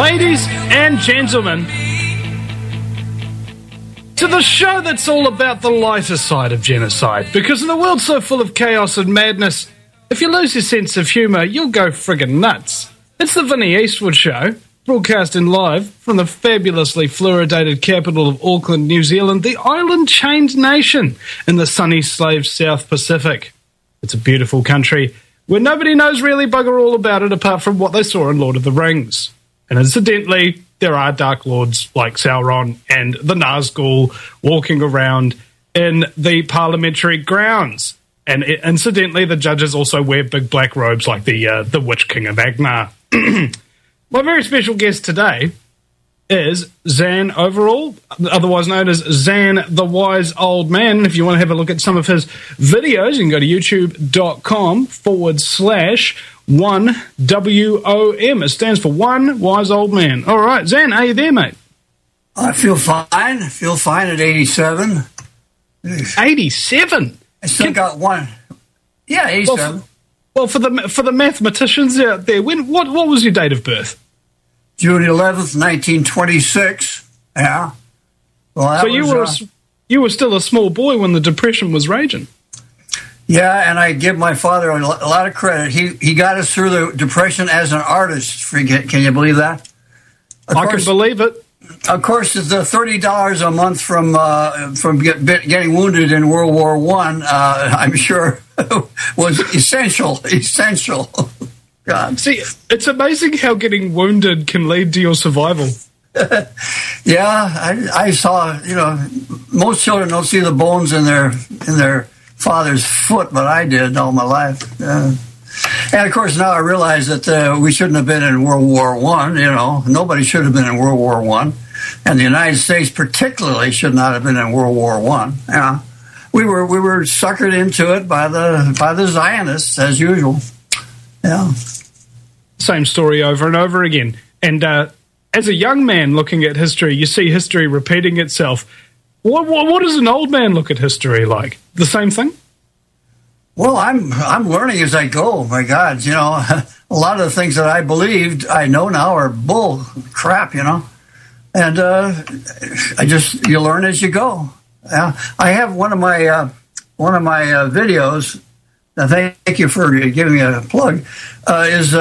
Ladies and gentlemen, to the show that's all about the lighter side of genocide, because in a world so full of chaos and madness, if you lose your sense of humour, you'll go friggin' nuts. It's the Vinnie Eastwood Show, broadcasting live from the fabulously fluoridated capital of Auckland, New Zealand, the island-chained nation in the sunny slave South Pacific. It's a beautiful country where nobody knows really bugger all about it apart from what they saw in Lord of the Rings. And incidentally, there are Dark Lords like Sauron and the Nazgul walking around in the parliamentary grounds. And incidentally, the judges also wear big black robes like the Witch King of Agnar. My very special guest today is Zan Overall, otherwise known as Zan the Wise Old Man. And if you want to have a look at some of his videos, you can go to youtube.com/1WOM. It stands for One Wise Old Man. All right, Zan, are you there, mate? I feel fine. I feel fine at 87. 87? I still got one. Yeah, 87. Well, for the mathematicians out there, what was your date of birth? June 11th, 1926. Yeah. Well, so you were still a small boy when the Depression was raging. Yeah, and I give my father a lot of credit. He got us through the Depression as an artist. Can you believe that? I can believe it. Of course, the $30 a month from getting wounded in World War I, I'm sure, was essential. God. See, it's amazing how getting wounded can lead to your survival. Yeah, I saw. Most children don't see the bones in their father's foot, but I did all my life. And of course, now I realize that we shouldn't have been in World War I. Nobody should have been in World War I, and the United States particularly should not have been in World War I. We were suckered into it by the Zionists as usual. Yeah. Same story over and over again. And as a young man looking at history, you see history repeating itself. What does an old man look at history like? The same thing? Well, I'm learning as I go. My God, a lot of the things that I believed I know now are bull crap. And you learn as you go. I have one of my videos. Thank you for giving me a plug. Is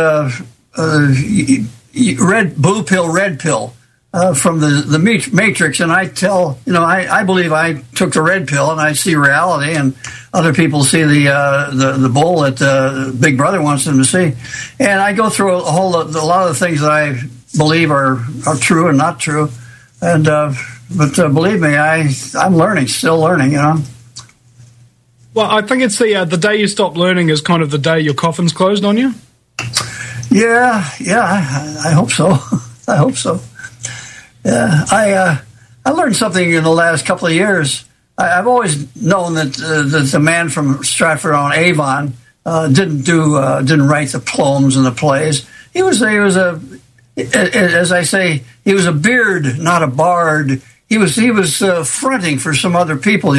blue pill, red pill from the Matrix, and I tell I believe I took the red pill, and I see reality, and other people see the bull that Big Brother wants them to see, and I go through a lot of the things that I believe are true and not true, and but believe me, I'm learning, still learning, Well, I think it's the day you stop learning is kind of the day your coffin's closed on you. Yeah, I hope so. I hope so. Yeah, I learned something in the last couple of years. I've always known that the man from Stratford-on-Avon didn't write the poems and the plays. He was as I say, he was a beard, not a bard. He was fronting for some other people,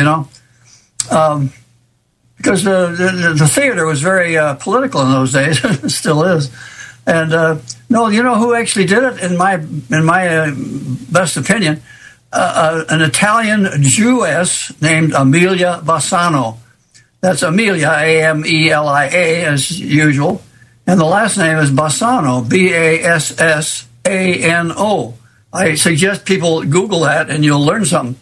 because the theater was very political in those days. It still is. And no, you know who actually did it? In my best opinion, an Italian Jewess named Amelia Bassano. That's Amelia, Amelia, as usual, and the last name is Bassano, Bassano. I suggest people Google that, and you'll learn something.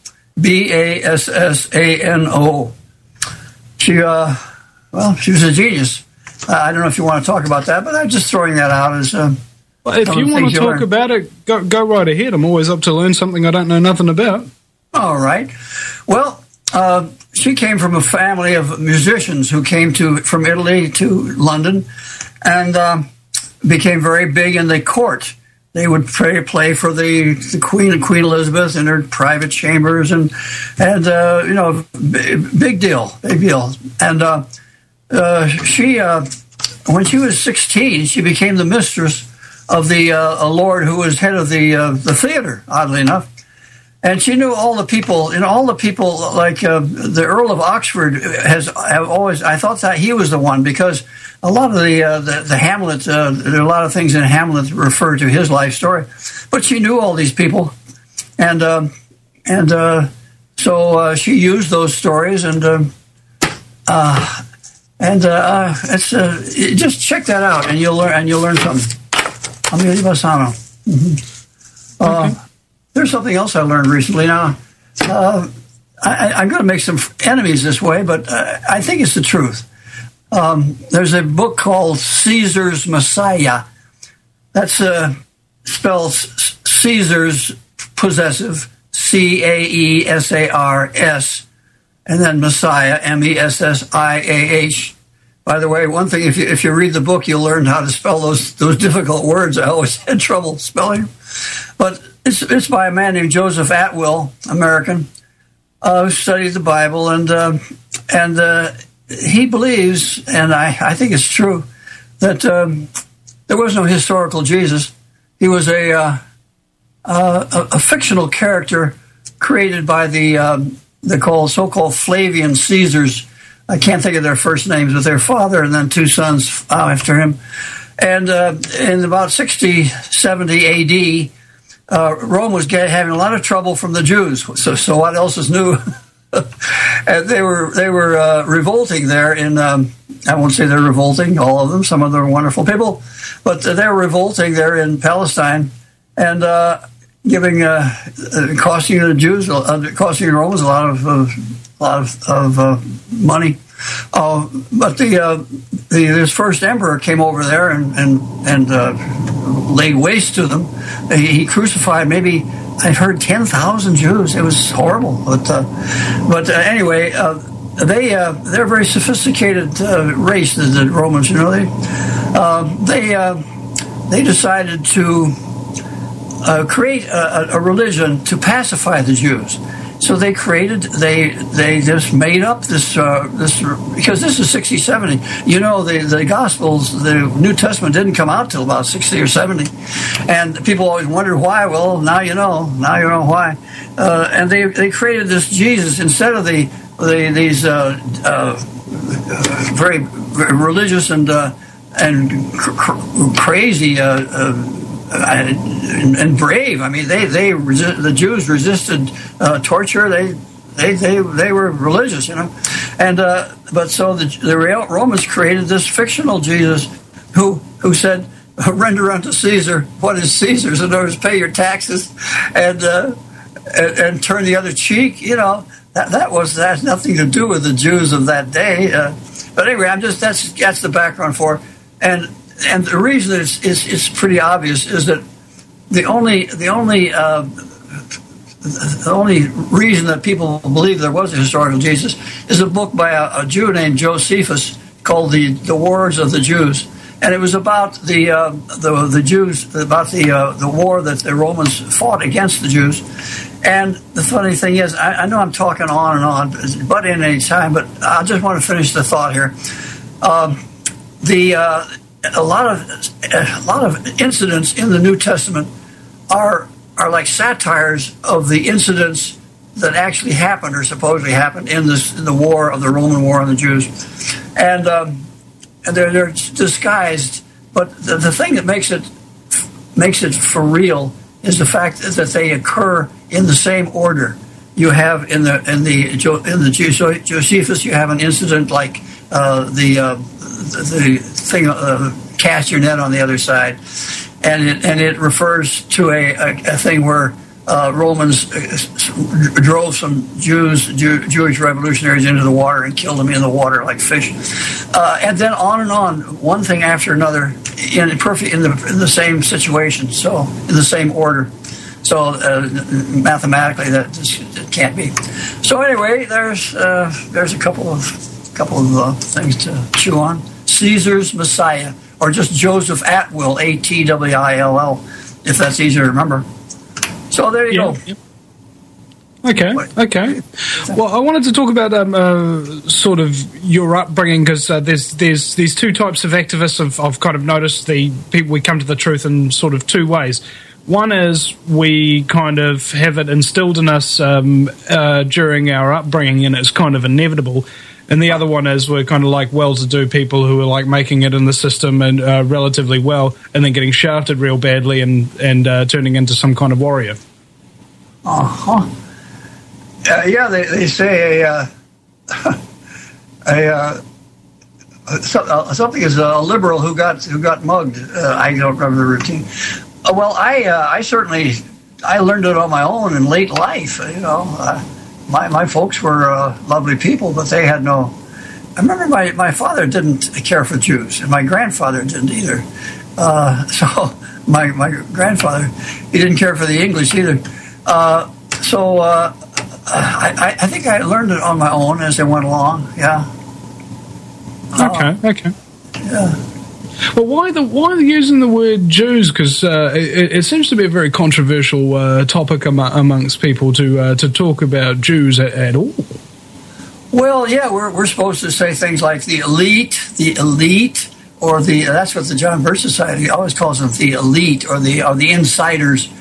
Bassano. She was a genius. I don't know if you want to talk about that, but I'm just throwing that out as. Well, if you want to talk about it, go right ahead. I'm always up to learn something I don't know nothing about. All right. Well, she came from a family of musicians who came from Italy to London, and became very big in the court. They would play for the Queen and Queen Elizabeth in her private chambers, and big deal. And she, when she was 16, she became the mistress of a lord who was head of the theater. Oddly enough, And she knew all the people, all the people, like the Earl of Oxford have always, I thought that he was the one, because a lot of the Hamlet, there are a lot of things in Hamlet that refer to his life story. But she knew all these people. So she used those stories, and just check that out, and you'll learn something. Amelia Bassano. Okay. There's something else I learned recently. Now, I'm going to make some enemies this way, but I think it's the truth. There's a book called Caesar's Messiah. That's spells Caesar's possessive, Caesars, and then Messiah, Messiah. By the way, one thing, if you read the book, you'll learn how to spell those difficult words. I always had trouble spelling them. But it's by a man named Joseph Atwill, American, who studied the Bible, and he believes, and I think it's true, that there was no historical Jesus. He was a fictional character created by the so-called Flavian Caesars. I can't think of their first names, but their father and then two sons after him. And in about 60, 70 A.D., Rome was having a lot of trouble from the Jews. So what else is new? And they were revolting there in. I won't say they're revolting, all of them. Some of them are wonderful people, but they were revolting there in Palestine and costing the Jews, costing the Romans a lot of money. But this first emperor came over there and laid waste to them. He crucified maybe, I've heard, 10,000 Jews. It was horrible. But anyway, they're a very sophisticated race, the Romans. They decided to create a religion to pacify the Jews. So they just made up this because this is 60, 70. The Gospels, the New Testament didn't come out till about 60 or 70. And people always wondered why. Well, now you know why. And they created this Jesus instead of these very, very religious and crazy and brave. I mean, the Jews resisted torture. They were religious, and but so the Romans created this fictional Jesus who said, "Render unto Caesar what is Caesar's, in other words, pay your taxes, and turn the other cheek." That has nothing to do with the Jews of that day. But anyway, that's the background for it. And the reason it's pretty obvious is that the only reason that people believe there was a historical Jesus is a book by a Jew named Josephus called the Wars of the Jews, and it was about the Jews, about the war that the Romans fought against the Jews. And the funny thing is, I know I'm talking on and on, but in any time, but I just want to finish the thought here. A lot of incidents in the New Testament are like satires of the incidents that actually happened or supposedly happened in the war of the Roman War on the Jews, and they're disguised. But the thing that makes it for real is the fact that they occur in the same order. You have in the Josephus, you have an incident like the thing, cast your net on the other side, and it refers to a thing where Romans drove some Jewish revolutionaries into the water and killed them in the water like fish, and then on, one thing after another, in the same situation, so in the same order. So mathematically, that can't be. So anyway, there's a couple of things to chew on. Caesar's Messiah, or just Joseph Atwill, Atwill, if that's easier to remember. So there you go. Yep. Okay. Well, I wanted to talk about sort of your upbringing, because there's these two types of activists I've kind of noticed. The people, we come to the truth in sort of two ways. One is we kind of have it instilled in us during our upbringing, and it's kind of inevitable. And the other one is we're kind of like well-to-do people who are like making it in the system and relatively well, and then getting shafted real badly and turning into some kind of warrior. Uh-huh. Yeah, they say something is a liberal who got mugged. I don't remember the routine. Well, I certainly learned it on my own in late life. You know, my folks were lovely people, but they had no. I remember my father didn't care for Jews, and my grandfather didn't either. So my grandfather, he didn't care for the English either. I think I learned it on my own as I went along. Yeah. Okay. Yeah. Well, why using the word Jews? Because it seems to be a very controversial topic amongst people to talk about Jews at all. Well, yeah, we're supposed to say things like the elite, or that's what the John Birch Society always calls them, the elite or the insiders.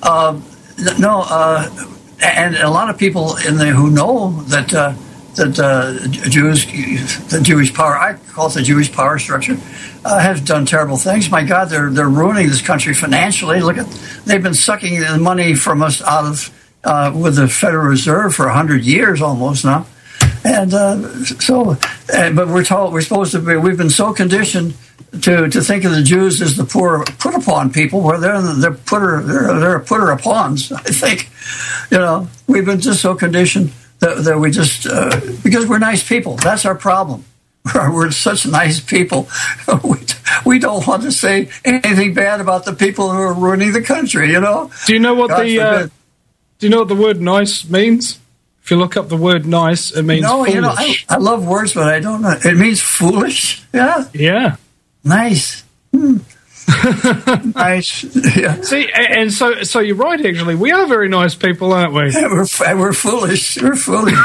And a lot of people in there who know that Jews, the Jewish power, I call it the Jewish power structure, have done terrible things. My God, they're ruining this country financially. They've been sucking the money from us out of with the Federal Reserve for 100 years almost now, and but we're supposed to be. We've been so conditioned to think of the Jews as the poor put upon people, where they're putter upons. I think, you know, we've been just so conditioned that we just because we're nice people. That's our problem. We're such nice people. We don't want to say anything bad about the people who are ruining the country. You know. Do you know what the word "nice" means? If you look up the word "nice," it means foolish. You know, I love words, but I don't know. It means foolish. Yeah. Yeah. Nice. Nice. Yeah. See, and so you're right. Actually, we are very nice people, aren't we? Yeah, we're foolish. We're foolish.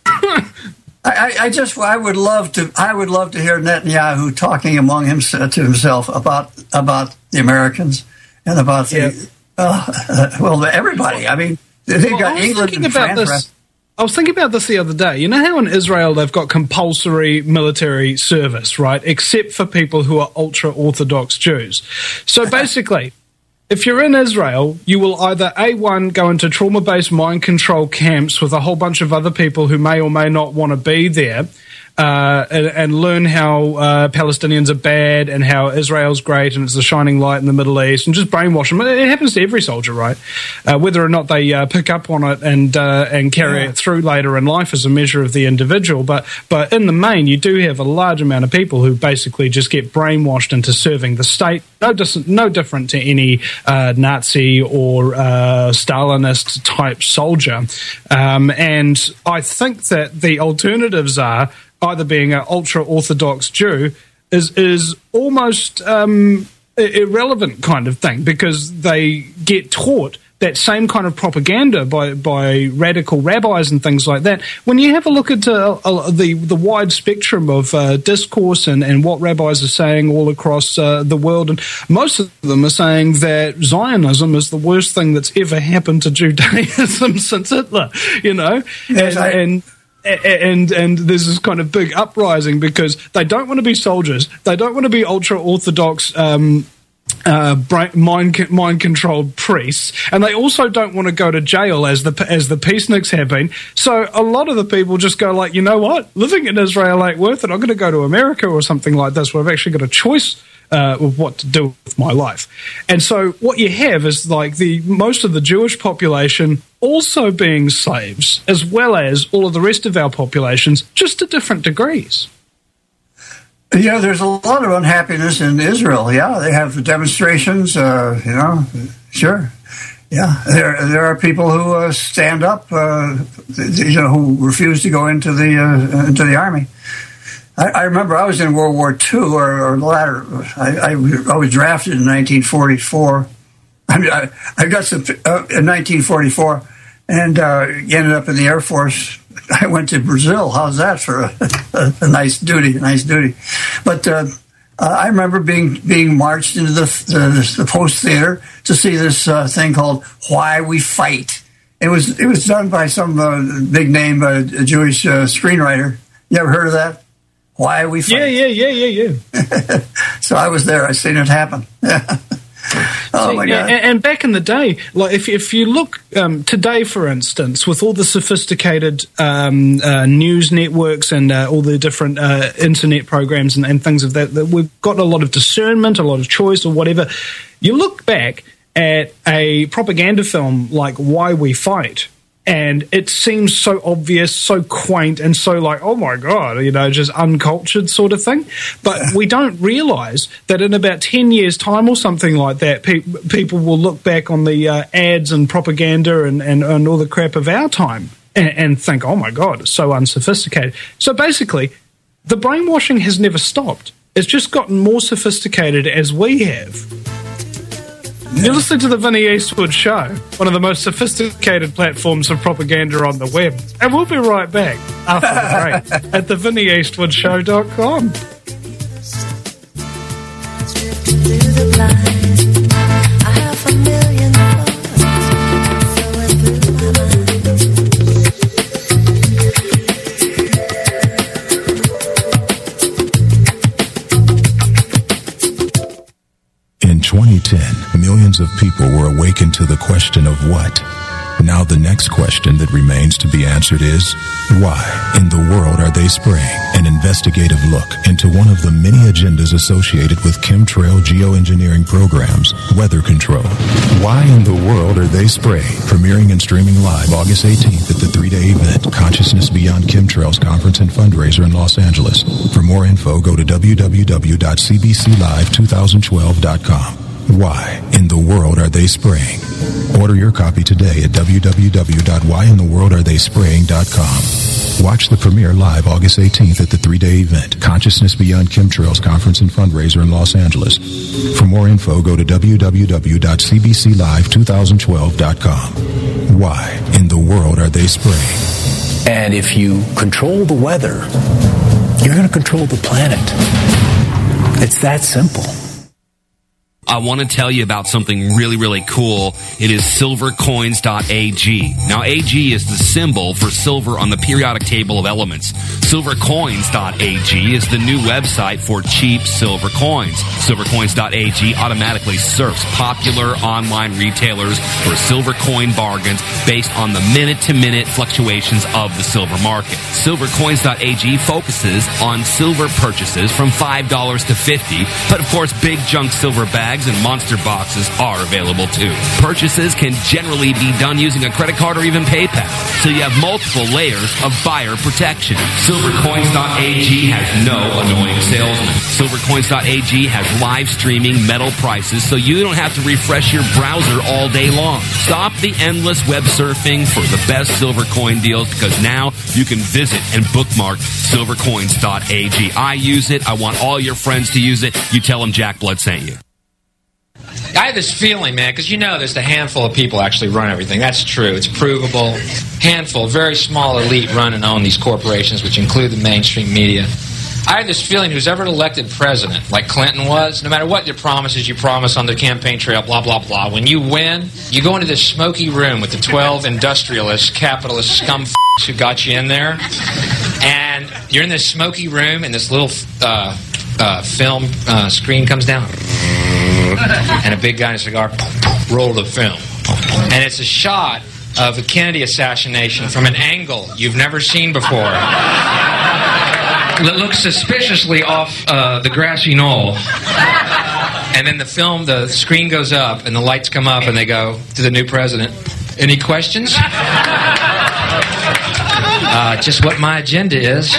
I would love to hear Netanyahu talking among to himself about the Americans and about everybody. I mean, they've got England and France. I was thinking about this the other day. You know how in Israel they've got compulsory military service, right? Except for people who are ultra-Orthodox Jews. So basically, if you're in Israel, you will either A1 go into trauma-based mind control camps with a whole bunch of other people who may or may not want to be there, and learn how Palestinians are bad and how Israel's great and it's the shining light in the Middle East, and just brainwash them. It happens to every soldier, right? Whether or not they pick up on it and carry it through later in life is a measure of the individual. But in the main, you do have a large amount of people who basically just get brainwashed into serving the state. No different to any Nazi or Stalinist type soldier. And I think that the alternatives are either being an ultra-Orthodox Jew is almost irrelevant kind of thing, because they get taught that same kind of propaganda by radical rabbis and things like that. When you have a look at the wide spectrum of discourse and what rabbis are saying all across the world, and most of them are saying that Zionism is the worst thing that's ever happened to Judaism since Hitler, you know? Yes, And there's this kind of big uprising because they don't want to be soldiers. They don't want to be ultra-Orthodox mind-controlled priests, and they also don't want to go to jail as the peaceniks have been. So a lot of the people just go like, you know what? Living in Israel ain't worth it. I'm going to go to America or something like this, where I've actually got a choice of what to do with my life. And so what you have is like most of the Jewish population also being slaves, as well as all of the rest of our populations, just to different degrees. Yeah, there's a lot of unhappiness in Israel. Yeah, they have demonstrations, sure. Yeah, there are people who stand up, who refuse to go into the army. I remember I was in World War II or the latter. I was drafted in 1944. I got some in 1944 and ended up in the Air Force. I went to Brazil. How's that for a nice duty? But I remember being marched into the Post Theater to see this thing called Why We Fight. It was done by some big name Jewish screenwriter. You ever heard of that? Why We Fight? Yeah. So I was there. I seen it happen. Oh my God! And back in the day, like if you look today, for instance, with all the sophisticated news networks and all the different internet programs and things of that, we've got a lot of discernment, a lot of choice, or whatever. You look back at a propaganda film like Why We Fight, and it seems so obvious, so quaint, and so like, oh my God, just uncultured sort of thing. But we don't realise that in about 10 years' time or something like that, people will look back on the ads and propaganda and all the crap of our time and think, oh my God, it's so unsophisticated. So basically, the brainwashing has never stopped. It's just gotten more sophisticated as we have. You're listening to the Vinnie Eastwood Show, one of the most sophisticated platforms of propaganda on the web. And we'll be right back after the break at thevinnieeastwoodshow.com. In 2010, millions of people were awakened to the question of what. Now the next question that remains to be answered is, why in the world are they spraying? An investigative look into one of the many agendas associated with chemtrail geoengineering programs, weather control. Why in the world are they spraying? Premiering and streaming live August 18th at the 3-day event, Consciousness Beyond Chemtrails Conference and Fundraiser in Los Angeles. For more info, go to www.cbclive2012.com. Why in the world are they spraying? Order your copy today at www.whyintheworldaretheyspraying.com. Watch the premiere live August 18th at the 3-day event, Consciousness Beyond Chemtrails Conference and Fundraiser in Los Angeles. For more info, go to www.cbclive2012.com. Why in the world are they spraying? And if you control the weather, you're going to control the planet. It's that simple. I want to tell you about something really, really cool. It is silvercoins.ag. Now, AG is the symbol for silver on the periodic table of elements. Silvercoins.ag is the new website for cheap silver coins. Silvercoins.ag automatically surfs popular online retailers for silver coin bargains based on the minute-to-minute fluctuations of the silver market. Silvercoins.ag focuses on silver purchases from $5 to $50, but of course, big junk silver bags and monster boxes are available too. Purchases can generally be done using a credit card or even PayPal, so you have multiple layers of buyer protection. Silvercoins.ag has no annoying salesmen. Silvercoins.ag has live streaming metal prices, so you don't have to refresh your browser all day long. Stop the endless web surfing for the best silver coin deals, because now you can visit and bookmark silvercoins.ag. I use it. I want all your friends to use it. You tell them Jack Blood sent you. I have this feeling, man, because there's a handful of people actually run everything. That's true. It's provable. Handful, very small elite run and own these corporations, which include the mainstream media. I have this feeling who's ever elected president, like Clinton was, no matter what your promises you promise on the campaign trail, blah, blah, blah, when you win, you go into this smoky room with the 12 industrialist, capitalist scum who got you in there, and you're in this smoky room, and this little film screen comes down, and a big guy in a cigar, roll the film. And it's a shot of a Kennedy assassination from an angle you've never seen before. That looks suspiciously off the grassy knoll. And then the screen goes up, and the lights come up, and they go to the new president. Any questions? Just what my agenda is.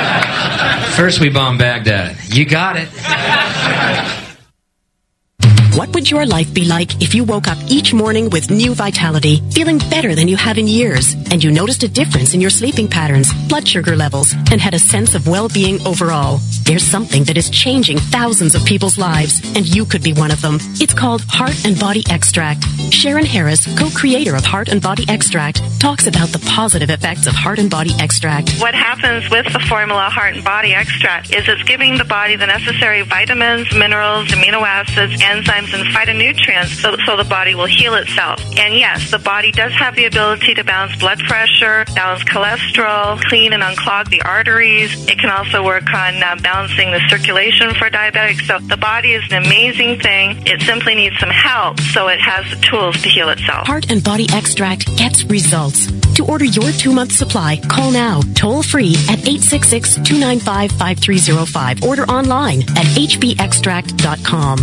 First we bomb Baghdad. You got it. What would your life be like if you woke up each morning with new vitality, feeling better than you have in years, and you noticed a difference in your sleeping patterns, blood sugar levels, and had a sense of well-being overall? There's something that is changing thousands of people's lives, and you could be one of them. It's called Heart and Body Extract. Sharon Harris, co-creator of Heart and Body Extract, talks about the positive effects of Heart and Body Extract. What happens with the formula Heart and Body Extract is it's giving the body the necessary vitamins, minerals, amino acids, enzymes, and phytonutrients so the body will heal itself. And yes, the body does have the ability to balance blood pressure, balance cholesterol, clean and unclog the arteries. It can also work on balancing the circulation for diabetics. So the body is an amazing thing. It simply needs some help so it has the tools to heal itself. Heart and Body Extract gets results. To order your 2-month supply, call now, toll free at 866-295-5305. Order online at hbextract.com.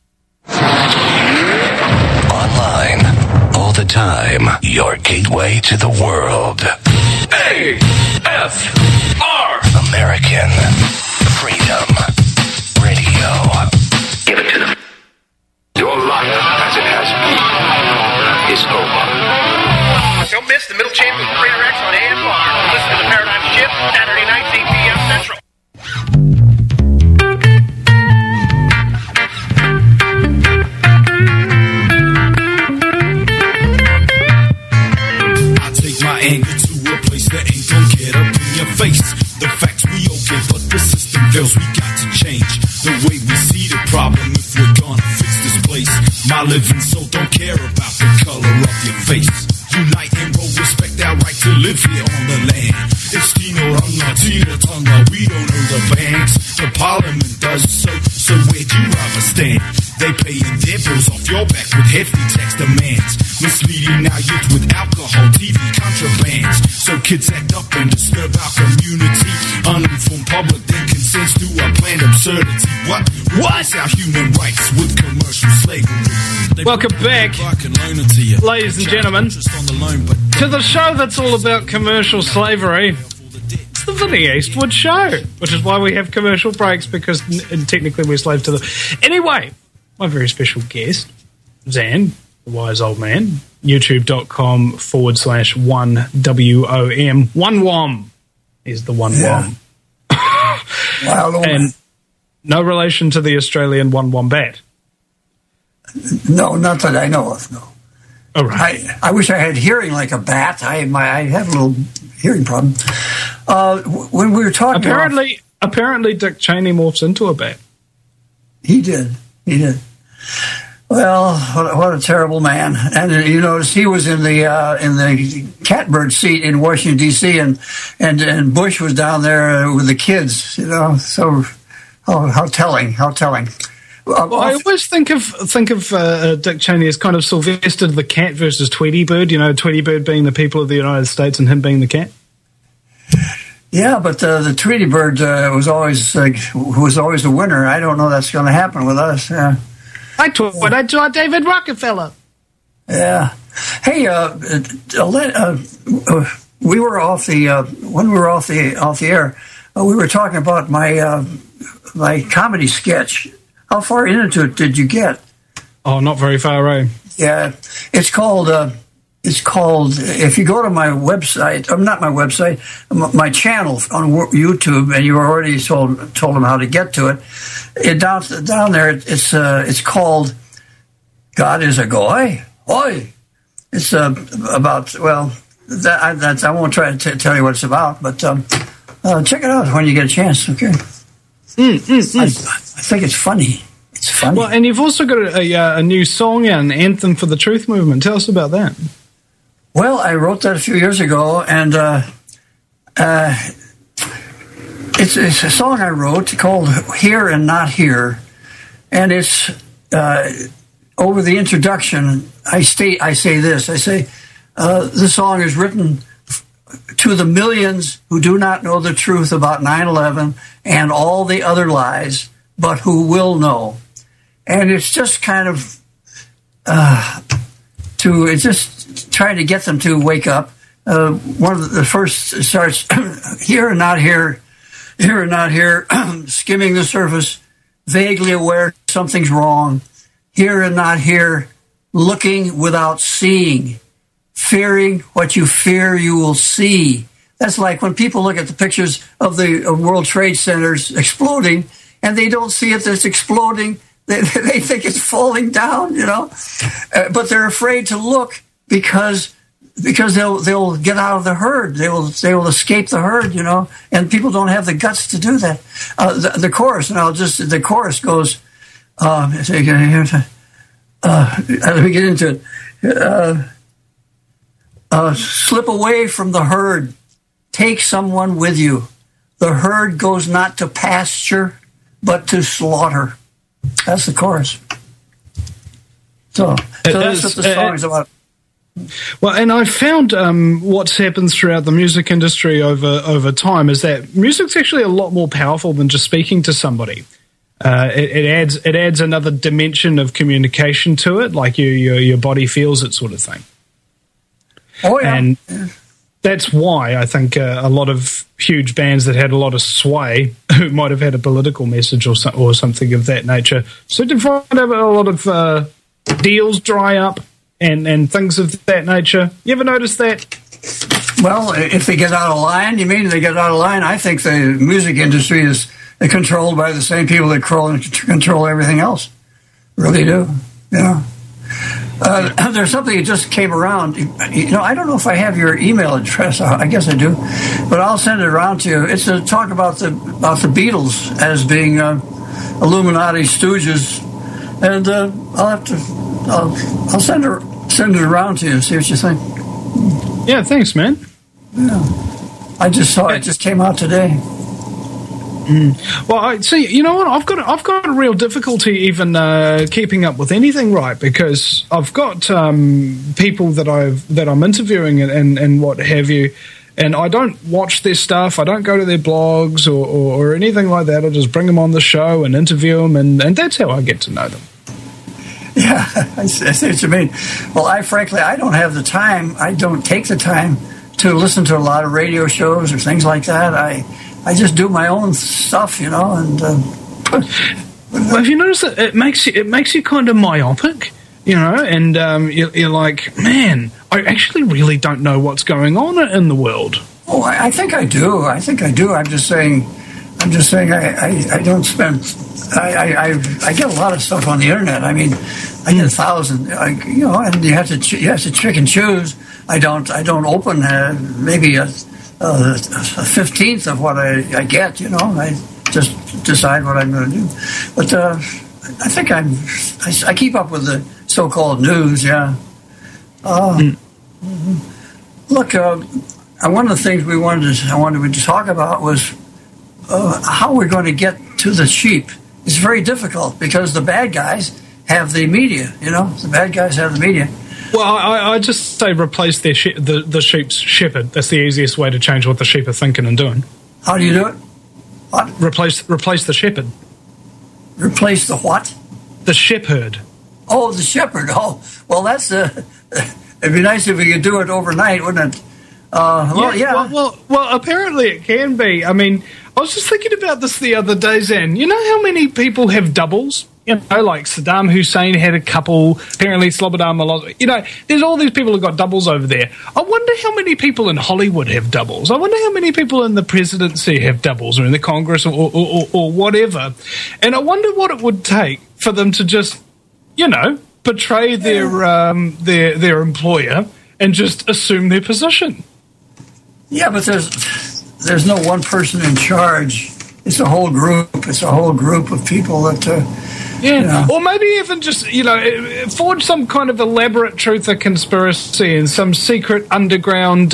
Online, all the time, your gateway to the world. AFR! American Freedom Radio. Give it to them. Your life, as it has been, is over. Don't miss the middle chamber of Greater X on AFR. Listen to the Paradigm Shift, Saturday nights, 8 p.m. Central. I take my anger to a place that ain't gonna get up in your face. The facts we okay, but the system fails. We got to change the way we see the problem if we're gonna fix this place. My living soul don't care about the color of your face. Unite and roll, respect our right to live here on the land. It's Tinoranga, Tina Tonga, we don't own the banks. The parliament does so where'd you rather stand? They paying their bills off your back with hefty tax demands. Misleading our youth with alcohol, TV, contrabands. So kids act up and disturb our community. Uninformed public then consents to a planned absurdity. What's our human rights with commercial slavery? Welcome back, ladies and gentlemen, to the show that's all about commercial slavery. It's the Vinnie Eastwood Show, which is why we have commercial breaks, because technically we're slave to them. Anyway, my very special guest, Zan, the wise old man, youtube.com/1WOM. One WOM is the one WOM. Wow, and no relation to the Australian one wombat. No, not that I know of, no. All right. I wish I had hearing like a bat. I have a little hearing problem. When we were talking apparently Dick Cheney morphs into a bat. He did. Well, what a terrible man! And you notice he was in the catbird seat in Washington D.C. and Bush was down there with the kids. You know, so how telling. Well, I always think of Dick Cheney as kind of Sylvester the cat versus Tweety Bird. You know, Tweety Bird being the people of the United States and him being the cat. Yeah, but the Tweety Bird was always the winner. I don't know that's going to happen with us. Yeah. I taught David Rockefeller. Yeah. Hey, we were off the when we were off the air. We were talking about my comedy sketch. How far into it did you get? Oh, not very far away. Yeah, it's called. If you go to my website, not my website, my channel on YouTube, and you already told them how to get to it. Down there, it's called "God is a Goy." Oi! It's about that's I won't try to tell you what it's about, but check it out when you get a chance. Okay. I think it's funny. It's funny. Well, and you've also got a new song, an anthem for the Truth Movement. Tell us about that. Well, I wrote that a few years ago, and it's a song I wrote called "Here and Not Here," and it's over the introduction. I say this. I say the song is written to the millions who do not know the truth about 9/11 and all the other lies, but who will know. And it's just kind of it's just trying to get them to wake up. One of the first starts here and not here, skimming the surface, vaguely aware something's wrong. hear and not hear, looking without seeing, fearing what you fear you will see. That's like when people look at the pictures of the World Trade Centers exploding, and they don't see it that's exploding. They think it's falling down, but they're afraid to look because they'll get out of the herd. They will escape the herd, and people don't have the guts to do that. The chorus, the chorus goes, let me get into it. Slip away from the herd. Take someone with you. The herd goes not to pasture, but to slaughter. That's the chorus. So that's what the song is about. Well, and I found what's happened throughout the music industry over time is that music's actually a lot more powerful than just speaking to somebody. It adds another dimension of communication to it, like your body feels it, sort of thing. Oh yeah, and that's why I think a lot of huge bands that had a lot of sway, who might have had a political message or something of that nature, seem to find a lot of deals dry up and things of that nature. You ever notice that? Well, if they get out of line, you mean they get out of line? I think the music industry is controlled by the same people that control everything else. Really do, There's something that just came around. I don't know if I have your email address. I guess I do, but I'll send it around to you. It's to talk about the Beatles as being Illuminati stooges, and I'll send it around to you and see what you think. Yeah, thanks, man. Yeah, I just saw it. Just came out today. Well, I see. You know what? I've got a real difficulty even keeping up with anything, right? Because I've got people that I'm interviewing and what have you, and I don't watch their stuff. I don't go to their blogs or anything like that. I just bring them on the show and interview them, and that's how I get to know them. Yeah, I see what you mean. Well, I don't have the time. I don't take the time to listen to a lot of radio shows or things like that. I just do my own stuff, and. Well, have you noticed that it makes you kind of myopic, and you're like, man, I actually really don't know what's going on in the world. Oh, I think I do. I'm just saying. I don't spend. I get a lot of stuff on the internet. I mean, I get 1,000. And you have to pick and choose. I don't open maybe a 15th of what I get. I just decide what I'm going to do. But I think I keep up with the so-called news. Yeah. Look, one of the things I wanted to talk about was how we're going to get to the sheep. It's very difficult because the bad guys have the media. The bad guys have the media. Well, I just say replace the sheep's shepherd. That's the easiest way to change what the sheep are thinking and doing. How do you do it? What? Replace the shepherd. Replace the what? The shepherd. Oh, the shepherd. Oh, well, that's it'd be nice if we could do it overnight, wouldn't it? Yeah. Well, apparently it can be. I mean, I was just thinking about this the other day, Zan. You know how many people have doubles? Like Saddam Hussein had a couple. Apparently Slobodan Milosevic. There's all these people who got doubles over there. I wonder how many people in Hollywood have doubles. I wonder how many people in the presidency have doubles, or in the Congress, or whatever. And I wonder what it would take for them to just, betray their employer and just assume their position. Yeah, but there's no one person in charge. It's a whole group. It's a whole group of people that. Or maybe even just, forge some kind of elaborate truth or conspiracy in some secret underground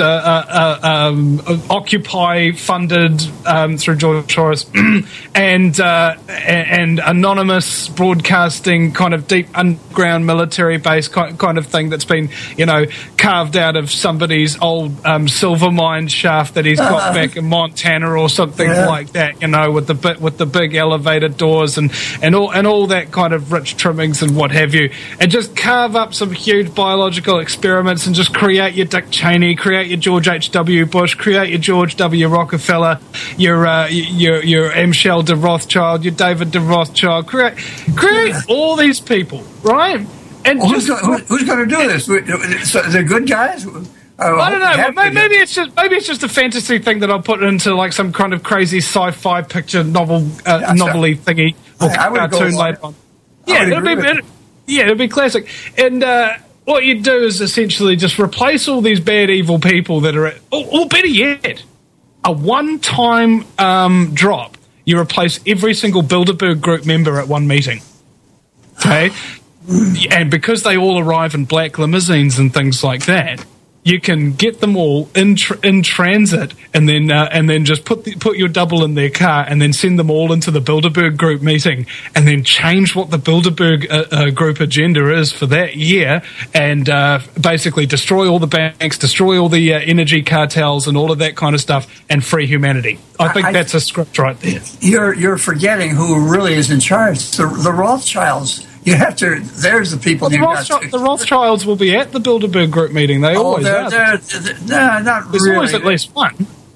Occupy funded through George Soros and anonymous broadcasting kind of deep underground military base kind of thing that's been, carved out of somebody's old silver mine shaft that he's got back in Montana or something like that, with the big elevator doors and all that kind of rich trimmings and what have you, and just carve up some huge biological experiments and just create your Dick Cheney, create your George H.W. Bush, create your George W. Rockefeller, your M. Shell de Rothschild, your David de Rothschild, create all these people, right? And who's going to do this? So the good guys? I don't know. Maybe it's just a fantasy thing that I'll put into like some kind of crazy sci-fi picture novelty thingy or cartoon later on. Yeah, it'll be classic. And what you do is essentially just replace all these bad, evil people that are, or better yet, a one-time drop. You replace every single Bilderberg group member at one meeting. Okay. And because they all arrive in black limousines and things like that, you can get them all in transit, and then just put your double in their car, and then send them all into the Bilderberg group meeting, and then change what the Bilderberg group agenda is for that year, and basically destroy all the banks, destroy all the energy cartels, and all of that kind of stuff, and free humanity. I think that's a script right there. You're forgetting who really is in charge. The Rothschilds. You have to. There's the people. The Rothschilds will be at the Bilderberg group meeting. They always are. Not There's really. always at least one.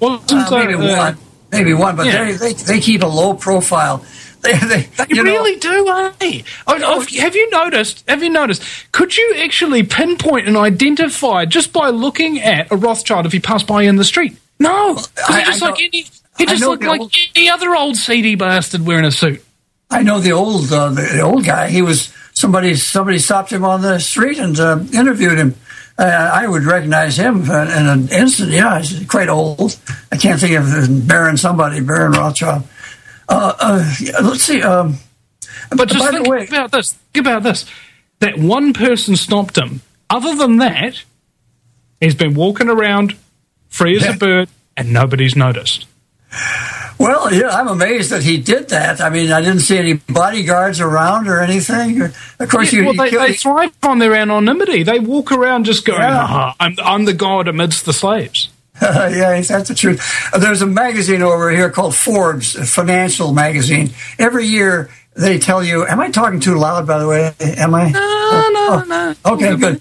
Maybe one, but they keep a low profile. They really do, eh? Have you noticed? Could you actually pinpoint and identify just by looking at a Rothschild if he passed by in the street? No, he just looked like any other old seedy bastard wearing a suit. I know the old guy. He was somebody stopped him on the street and interviewed him. I would recognize him in an instant. Yeah, he's quite old. I can't think of Baron Rothschild. Let's see. But just think about this. Think about this. That one person stopped him. Other than that, he's been walking around free as a bird, and nobody's noticed. Well, yeah, I'm amazed that he did that. I mean, I didn't see any bodyguards around or anything. Of course, they thrive on their anonymity. They walk around just going, I'm the god amidst the slaves. Yeah, that's the truth. There's a magazine over here called Forbes, a financial magazine. Every year they tell you, am I talking too loud, by the way? Am I? No. Okay, good.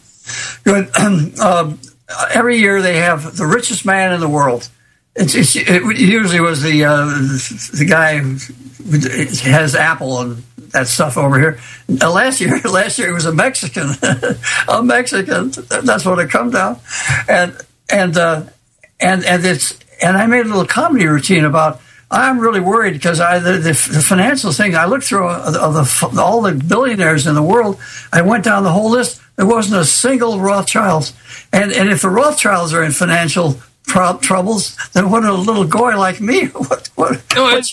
Every year they have the richest man in the world. It usually was the guy who has Apple and that stuff over here. Last year it was a Mexican, a Mexican. That's what it come down, and I made a little comedy routine about. I'm really worried because the financial thing. I looked through all the billionaires in the world. I went down the whole list. There wasn't a single Rothschilds, and if the Rothschilds are in financial troubles, then what a little goy like me? It's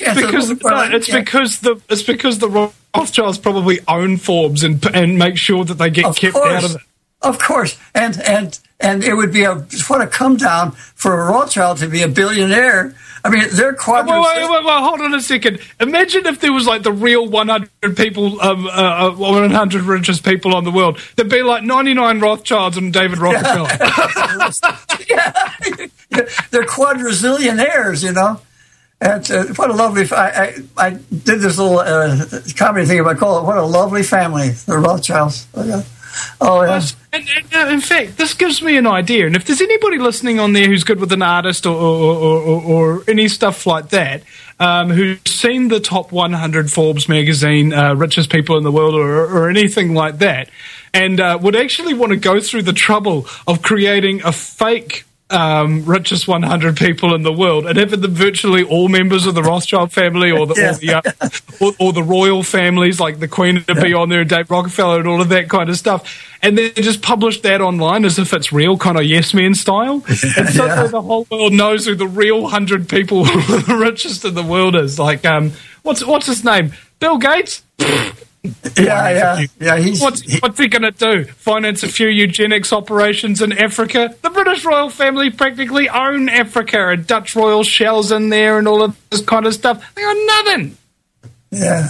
because the Rothschilds probably own Forbes and make sure that they get kept out of it. Of course, and it would be what a come down for a Rothschild to be a billionaire. I mean, they're quadruple. Wait, hold on a second. Imagine if there was like the real 100 people, 100 richest people on the world. There'd be like 99 Rothschilds and David Rockefeller. Yeah. They're quadrazillionaires, you know. And what a lovely. I did this little comedy thing about call it "What a Lovely Family," the Rothschilds. Oh, yeah. And in fact, this gives me an idea. And if there's anybody listening on there who's good with an artist or any stuff like that, who's seen the top 100 Forbes magazine, richest people in the world, or anything like that, and would actually want to go through the trouble of creating a fake richest 100 people in the world, and having them virtually all members of the Rothschild family or the royal families, like the Queen to be on there, and Dave Rockefeller, and all of that kind of stuff, and then just publish that online as if it's real, kind of Yes Men style, and suddenly the whole world knows who the real 100 people who are the richest in the world is. Like, what's his name? Bill Gates. Yeah. What's he going to do? Finance a few eugenics operations in Africa? The British royal family practically own Africa, and Dutch royal shells in there, and all of this kind of stuff. They got nothing. Yeah.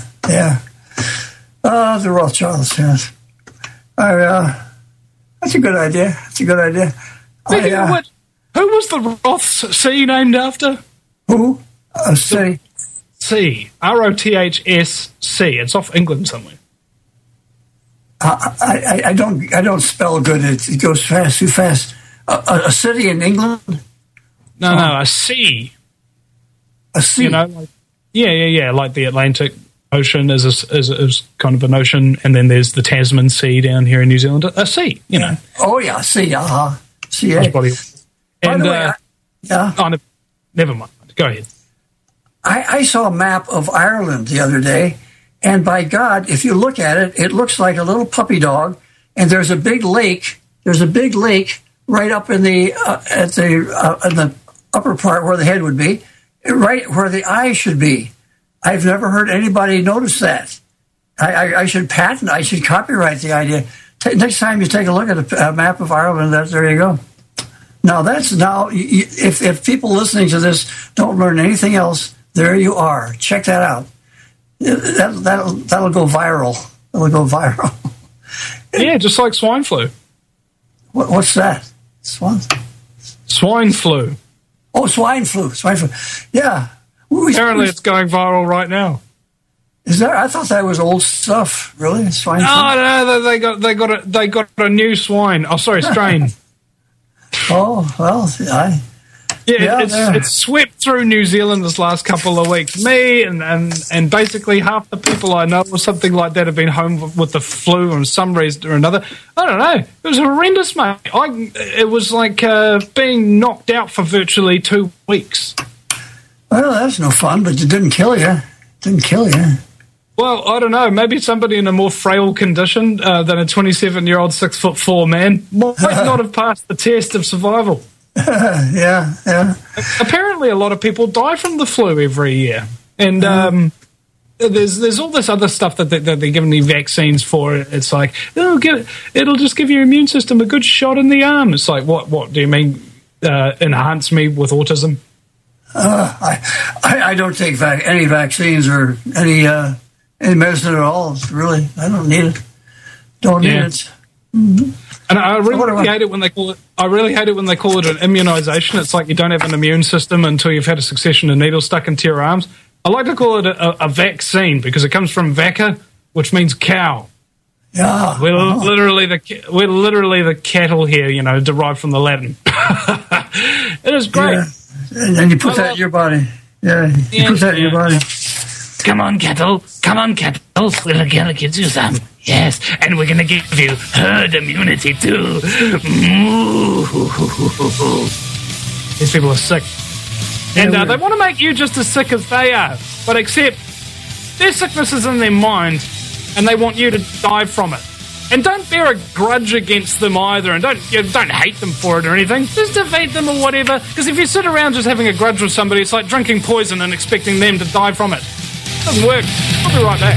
The Rothschilds. Yes. That's a good idea. Speaking of which, who was the Roths C named after? Who? C. C. ROTHSC. It's off England somewhere. I don't spell good. It goes fast, too fast. A city in England? No, a sea. A sea. You know, like, yeah. Like the Atlantic Ocean is kind of an ocean, and then there's the Tasman Sea down here in New Zealand. A sea, you know. Oh yeah, sea. Sea. And by the way, never mind. Go ahead. I saw a map of Ireland the other day, and by God, if you look at it, it looks like a little puppy dog, and there's a big lake. There's a big lake right up in the in the upper part where the head would be, right where the eye should be. I've never heard anybody notice that. I should patent. I should copyright the idea. Next time you take a look at a map of Ireland, there you go. Now if people listening to this don't learn anything else, there you are. Check that out. That'll go viral. It'll go viral. Yeah, just like swine flu. What's that? Swine flu. Oh, swine flu. Yeah. Apparently, it's going viral right now. Is that? I thought that was old stuff. Really, swine flu? No, they got a new swine. Oh, sorry, strain. Oh well, it's swept through New Zealand this last couple of weeks. Me and basically half the people I know or something like that have been home with the flu for some reason or another. I don't know. It was horrendous, mate. It was like being knocked out for virtually 2 weeks. Well, that's no fun, but it didn't kill you. Well, I don't know. Maybe somebody in a more frail condition than a 27-year-old 6'4" man might not have passed the test of survival. Yeah. Apparently, a lot of people die from the flu every year, and there's all this other stuff that they're giving you vaccines for. It's like it'll just give your immune system a good shot in the arm. It's like what do you mean? Enhance me with autism? I don't take any vaccines or any medicine at all. Really, I don't need it. Don't need it. Mm-hmm. And I really hate it when they call it. I really hate it when they call it an immunization. It's like you don't have an immune system until you've had a succession of needles stuck into your arms. I like to call it a vaccine because it comes from vacca, which means cow. Yeah, we're literally the cattle here, derived from the Latin. It is great. Yeah. And you put that in your body. Yeah, you put that in your body. Come on, cattle. We're going to give you some. Yes, and we're going to give you herd immunity, too. These people are sick. And they want to make you just as sick as they are. But except their sickness is in their mind, and they want you to die from it. And don't bear a grudge against them either, and don't hate them for it or anything. Just defeat them or whatever. Because if you sit around just having a grudge with somebody, it's like drinking poison and expecting them to die from it. It doesn't work. I'll be right back.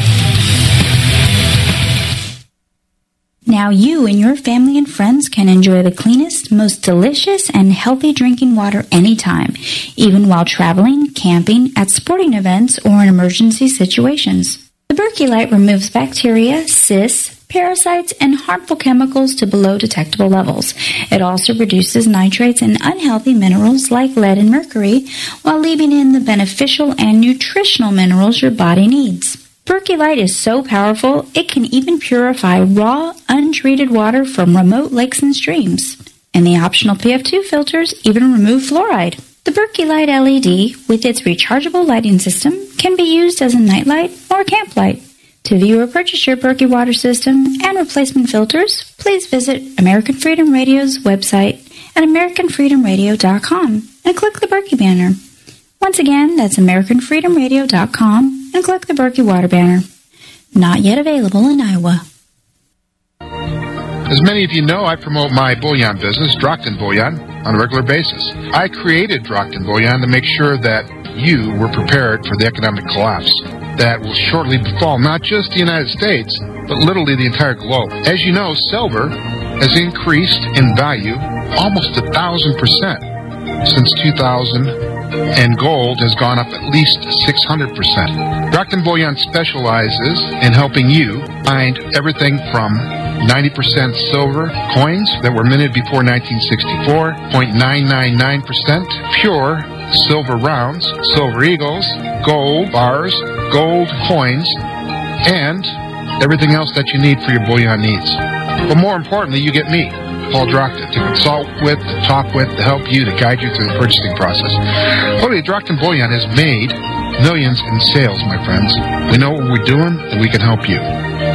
Now you and your family and friends can enjoy the cleanest, most delicious, and healthy drinking water anytime, even while traveling, camping, at sporting events, or in emergency situations. The Berkey Light removes bacteria, cysts, parasites, and harmful chemicals to below detectable levels. It also reduces nitrates and unhealthy minerals like lead and mercury, while leaving in the beneficial and nutritional minerals your body needs. Berkey Light is so powerful, it can even purify raw, untreated water from remote lakes and streams. And the optional PF2 filters even remove fluoride. The Berkey Light LED, with its rechargeable lighting system, can be used as a nightlight or camp light. To view or purchase your Berkey water system and replacement filters, please visit American Freedom Radio's website at AmericanFreedomRadio.com and click the Berkey banner. Once again, that's AmericanFreedomRadio.com and click the Berkey water banner. Not yet available in Iowa. As many of you know, I promote my bullion business, Drockton Bullion, on a regular basis. I created Drockton Bullion to make sure that you were prepared for the economic collapse that will shortly befall not just the United States, but literally the entire globe. As you know, silver has increased in value almost 1,000% since 2000, and gold has gone up at least 600%. Drockton Bullion specializes in helping you find everything from 90% silver coins that were minted before 1964, 0.999% pure silver rounds, silver eagles, gold bars, gold coins, and everything else that you need for your bullion needs. But more importantly, you get me, Paul Drockton, to consult with, to talk with, to help you, to guide you through the purchasing process. Literally, Drockton Bullion has made millions in sales, my friends. We know what we're doing, and we can help you.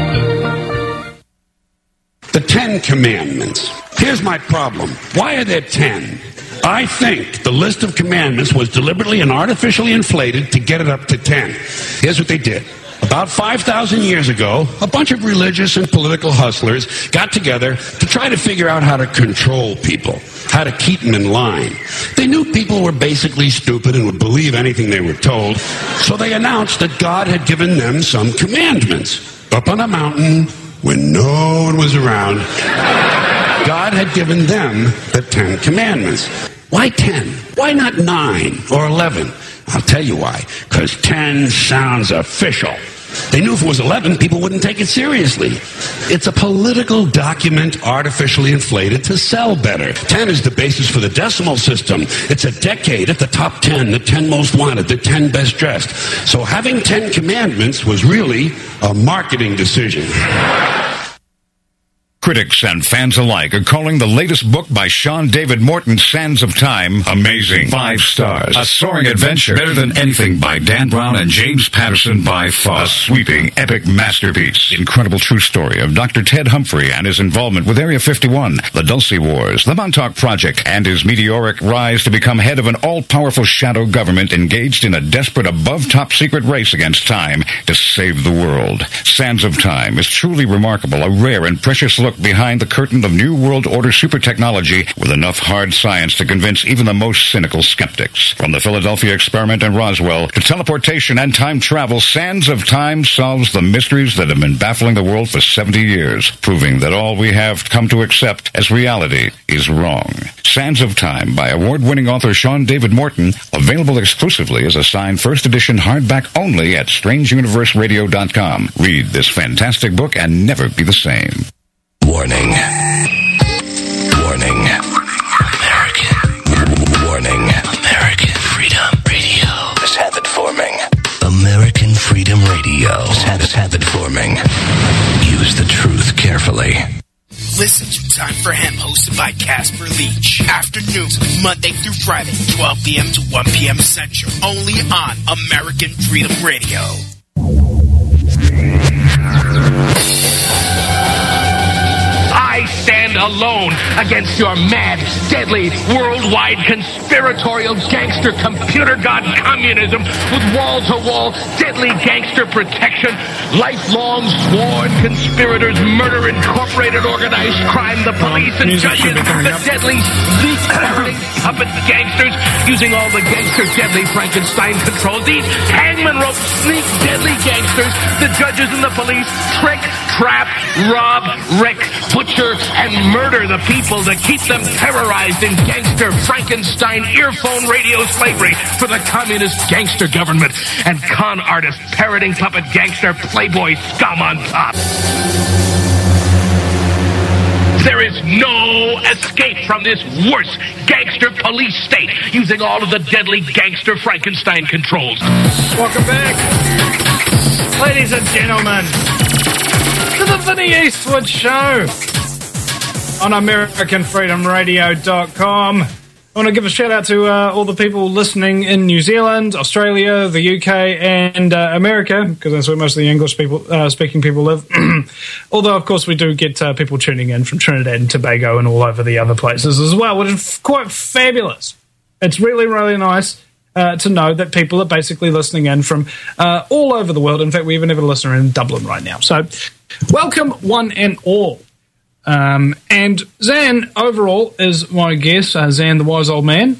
The 10 Commandments. Here's my problem. Why are there 10? I think the list of commandments was deliberately and artificially inflated to get it up to 10. Here's what they did. About 5,000 years ago, a bunch of religious and political hustlers got together to try to figure out how to control people, how to keep them in line. They knew people were basically stupid and would believe anything they were told, so they announced that God had given them some commandments. Up on a mountain, when no one was around, God had given them the 10 Commandments. Why 10? Why not 9 or 11? I'll tell you why. Because 10 sounds official. They knew if it was 11, people wouldn't take it seriously. It's a political document artificially inflated to sell better. 10 is the basis for the decimal system. It's a decade at the top 10, the 10 most wanted, the 10 best dressed. So having 10 commandments was really a marketing decision. Critics and fans alike are calling the latest book by Sean David Morton, Sands of Time, amazing. 5 stars. A soaring adventure. Better than anything by Dan Brown and James Patterson by far. A sweeping, epic masterpiece. Incredible true story of Dr. Ted Humphrey and his involvement with Area 51, the Dulce Wars, the Montauk Project, and his meteoric rise to become head of an all-powerful shadow government engaged in a desperate above-top-secret race against time to save the world. Sands of Time is truly remarkable, a rare and precious look behind the curtain of New World Order super technology with enough hard science to convince even the most cynical skeptics. From the Philadelphia experiment in Roswell to teleportation and time travel, Sands of Time solves the mysteries that have been baffling the world for 70 years, proving that all we have come to accept as reality is wrong. Sands of Time by award-winning author Sean David Morton, available exclusively as a signed first edition hardback only at StrangeUniverseRadio.com. Read this fantastic book and never be the same. Warning. Warning. American. Warning. American Freedom Radio is habit forming. American Freedom Radio is habit forming. Use the truth carefully. Listen to Time for Hemp, hosted by Casper Leach. Afternoons, Monday through Friday, 12 p.m. to 1 p.m. Central. Only on American Freedom Radio. I stand alone against your mad, deadly, worldwide conspiratorial gangster computer god communism with wall-to-wall deadly gangster protection, lifelong sworn conspirators, murder, incorporated organized crime, the police and judges, the deadly, sleek, parroting puppet gangsters using all the gangster deadly Frankenstein controls. These hangman rope sneak deadly gangsters, the judges and the police trick, trap, rob, wreck, butcher, and murder the people to keep them terrorized in gangster Frankenstein earphone radio slavery for the communist gangster government and con artist parroting puppet gangster playboy scum on top. There is no escape from this worse gangster police state using all of the deadly gangster Frankenstein controls. Welcome back, ladies and gentlemen, to the Vinny Eastwood Show on AmericanFreedomRadio.com. I want to give a shout out to all the people listening in New Zealand, Australia, the UK, and America, because that's where most of the English people, speaking people live. Although, of course, we do get people tuning in from Trinidad and Tobago and all over the other places as well, which is quite fabulous. It's really, really nice to know that people are basically listening in from all over the world. In fact, we even have a listener in Dublin right now. So, welcome one and all. And Zan, overall, is my guest. Zan, the Wise Old Man,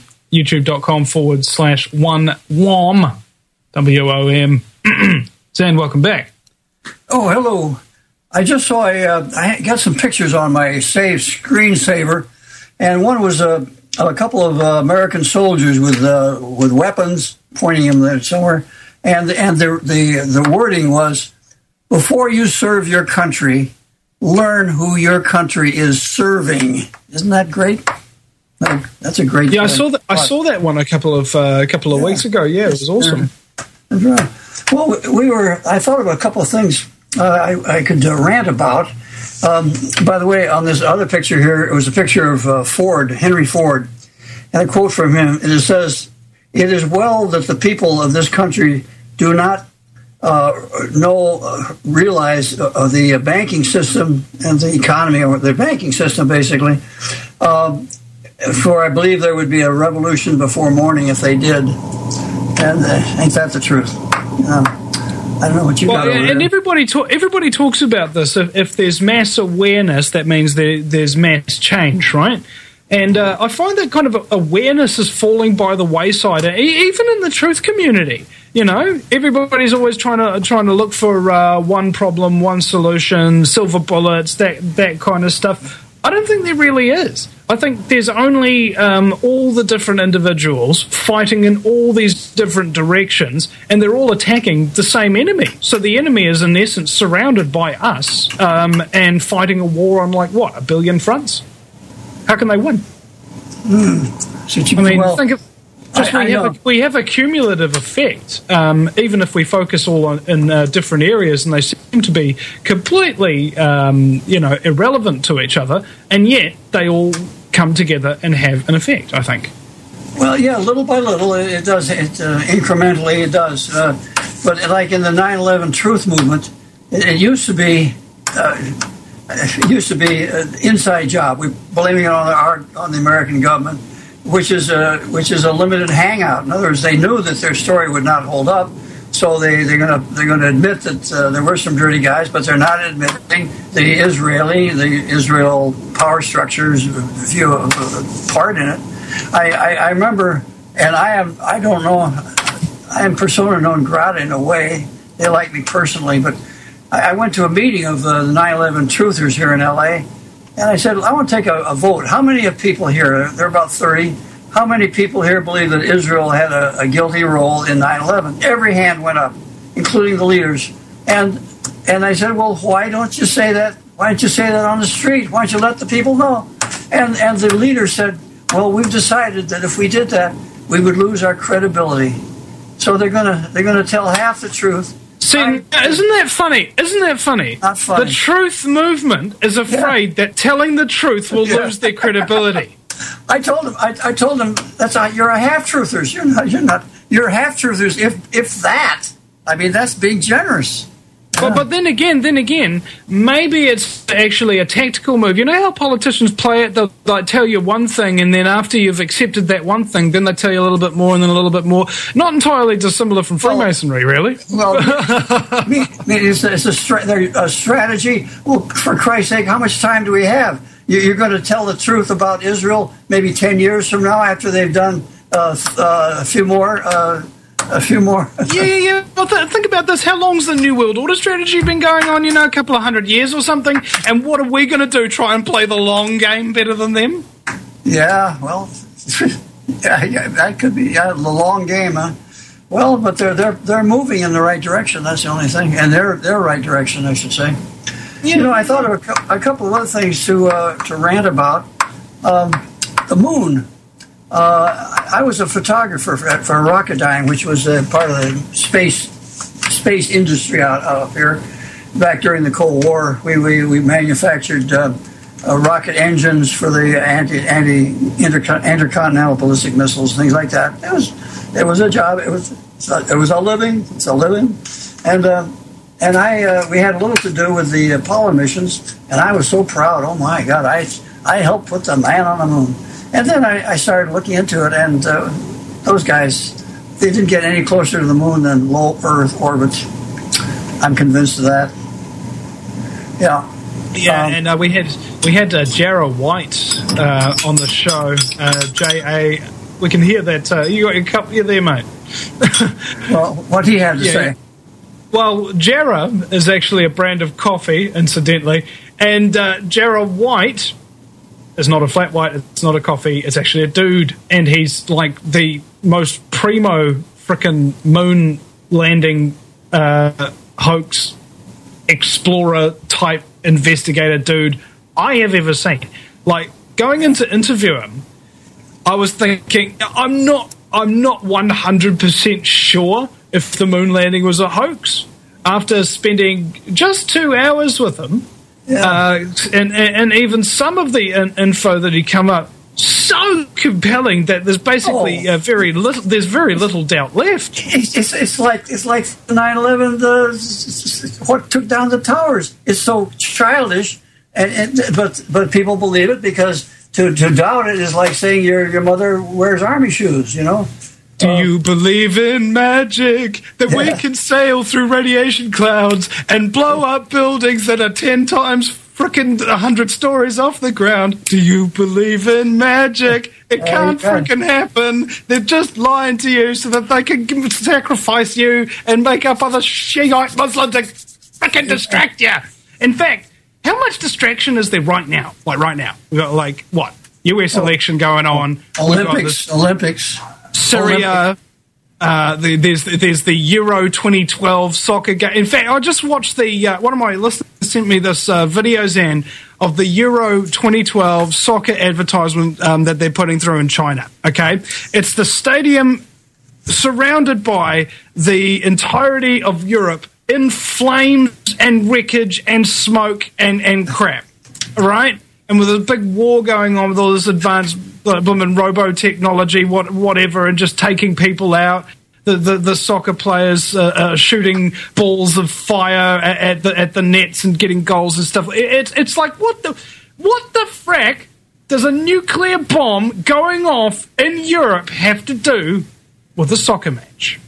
youtube.com/1WOM, WOM. Zan, welcome back. Oh, hello. I just saw I got some pictures on my screensaver, and one was a couple of American soldiers with weapons pointing them there somewhere, and the wording was, "Before you serve your country, learn who your country is serving." Isn't that great? That's a great. Yeah, I saw that. I saw that one a couple of weeks ago. Yeah, it was awesome. That's right. Well, I thought of a couple of things I could rant about. By the way, on this other picture here, it was a picture of Ford, Henry Ford, and a quote from him, and it says, "It is well that the people of this country do not realize the banking system and the economy, or the banking system, basically. For I believe there would be a revolution before morning if they did." And ain't that the truth? I don't know what you got over and there. everybody talks about this. If there's mass awareness, that means there's mass change, right? And I find that kind of awareness is falling by the wayside, even in the truth community. You know, everybody's always trying to look for one problem, one solution, silver bullets, that kind of stuff. I don't think there really is. I think there's only all the different individuals fighting in all these different directions, and they're all attacking the same enemy. So the enemy is, in essence, surrounded by us and fighting a war on, like, what, 1 billion fronts? How can they win? Think of... we have a cumulative effect, even if we focus all in different areas, and they seem to be completely, irrelevant to each other, and yet they all come together and have an effect, I think. Well, yeah, little by little, it does. Incrementally, it does. But like in the 9/11 Truth Movement, it used to be... It used to be an inside job. We're blaming it on the American government, which is a limited hangout. In other words, they knew that their story would not hold up, so they're going to admit that there were some dirty guys, but they're not admitting the Israel power structures view a part in it. I remember, and I am persona non grata in a way. They like me personally, but I went to a meeting of the 9/11 truthers here in L.A., and I said, I want to take a vote. How many of people here, there are about 30, how many people here believe that Israel had a guilty role in 9/11? Every hand went up, including the leaders. And I said, well, why don't you say that? Why don't you say that on the street? Why don't you let the people know? And the leader said, well, we've decided that if we did that, we would lose our credibility. So they're gonna tell half the truth. See, isn't that funny? Isn't that funny? Not funny. The truth movement is afraid that telling the truth will lose their credibility. I told them you're a half-truthers. You're half-truthers. If that, I mean, that's being generous. But then again, maybe it's actually a tactical move. You know how politicians play it? They'll like tell you one thing, and then after you've accepted that one thing, then they tell you a little bit more, and then a little bit more. Not entirely dissimilar from Freemasonry, really. Well, it's a strategy. Well, for Christ's sake, how much time do we have? You're going to tell the truth about Israel maybe 10 years from now after they've done a few more. Yeah. Well, think about this. How long's the New World Order strategy been going on? A couple of 100 years or something. And what are we going to do? Try and play the long game better than them? Yeah. Well, yeah, that could be the long game, huh? Well, but they're moving in the right direction. That's the only thing, and their right direction, I should say. Yeah. I thought of a couple of other things to rant about. The moon. I was a photographer for Rocketdyne, which was part of the space industry out up here. Back during the Cold War, we manufactured rocket engines for the intercontinental ballistic missiles, things like that. It was a job. It was a living. It's a living, and we had a little to do with the Apollo missions, and I was so proud. Oh my God, I helped put the man on the moon. And then I started looking into it, and those guys, they didn't get any closer to the moon than low Earth orbit. I'm convinced of that. Yeah. Yeah, and we had Jarrah White on the show. J.A. We can hear that. You got your cup here there, mate. Well, what he had to say. Well, Jarrah is actually a brand of coffee, incidentally, and Jarrah White... It's not a flat white, it's not a coffee, it's actually a dude, and he's like the most primo frickin' moon landing hoax explorer type investigator dude I have ever seen. Like, going in to interview him, I was thinking, I'm not 100% sure if the moon landing was a hoax. after spending just 2 hours with him, and even some of the info that he come up so compelling that there's basically very little. There's very little doubt left. It's like 9/11. What took down the towers? It's so childish, but people believe it because to doubt it is like saying your mother wears army shoes. You know. Do you believe in magic? That we can sail through radiation clouds and blow up buildings that are 10 times frickin' 100 stories off the ground? Do you believe in magic? It can't frickin' happen. They're just lying to you so that they can sacrifice you and make up other Shiite Muslims to frickin' distract you. In fact, how much distraction is there right now? Like right now. We've got like, what? US election going on. Olympics. Syria, there's the Euro 2012 soccer game. In fact, I just watched one of my listeners sent me this video, Zan, of the Euro 2012 soccer advertisement that they're putting through in China. Okay, it's the stadium surrounded by the entirety of Europe in flames and wreckage and smoke and crap. All right. And with a big war going on with all this advanced blooming robo technology, whatever, and just taking people out, the soccer players shooting balls of fire at the nets and getting goals and stuff. It's like what the frack does a nuclear bomb going off in Europe have to do with a soccer match?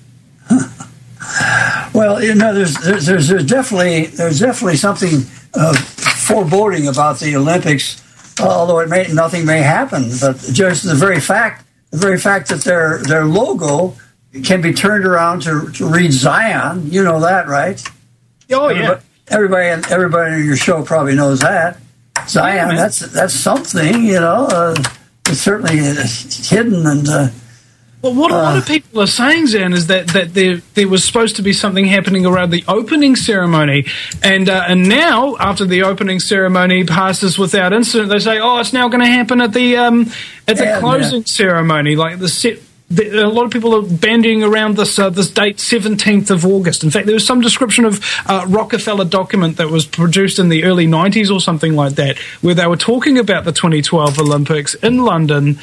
Well, you know, there's definitely something foreboding about the Olympics, although nothing may happen. But just the very fact that their logo can be turned around to read Zion, you know that, right? Oh yeah. Everybody in your show probably knows that. Zion, that's something, you know. It's certainly hidden and. Well, what a lot of people are saying, Zan, is that there was supposed to be something happening around the opening ceremony, and now after the opening ceremony passes without incident, they say, it's now going to happen at the closing ceremony. Like a lot of people are bandying around this date, 17th of August. In fact, there was some description of Rockefeller document that was produced in the early 90s or something like that, where they were talking about the 2012 Olympics in London.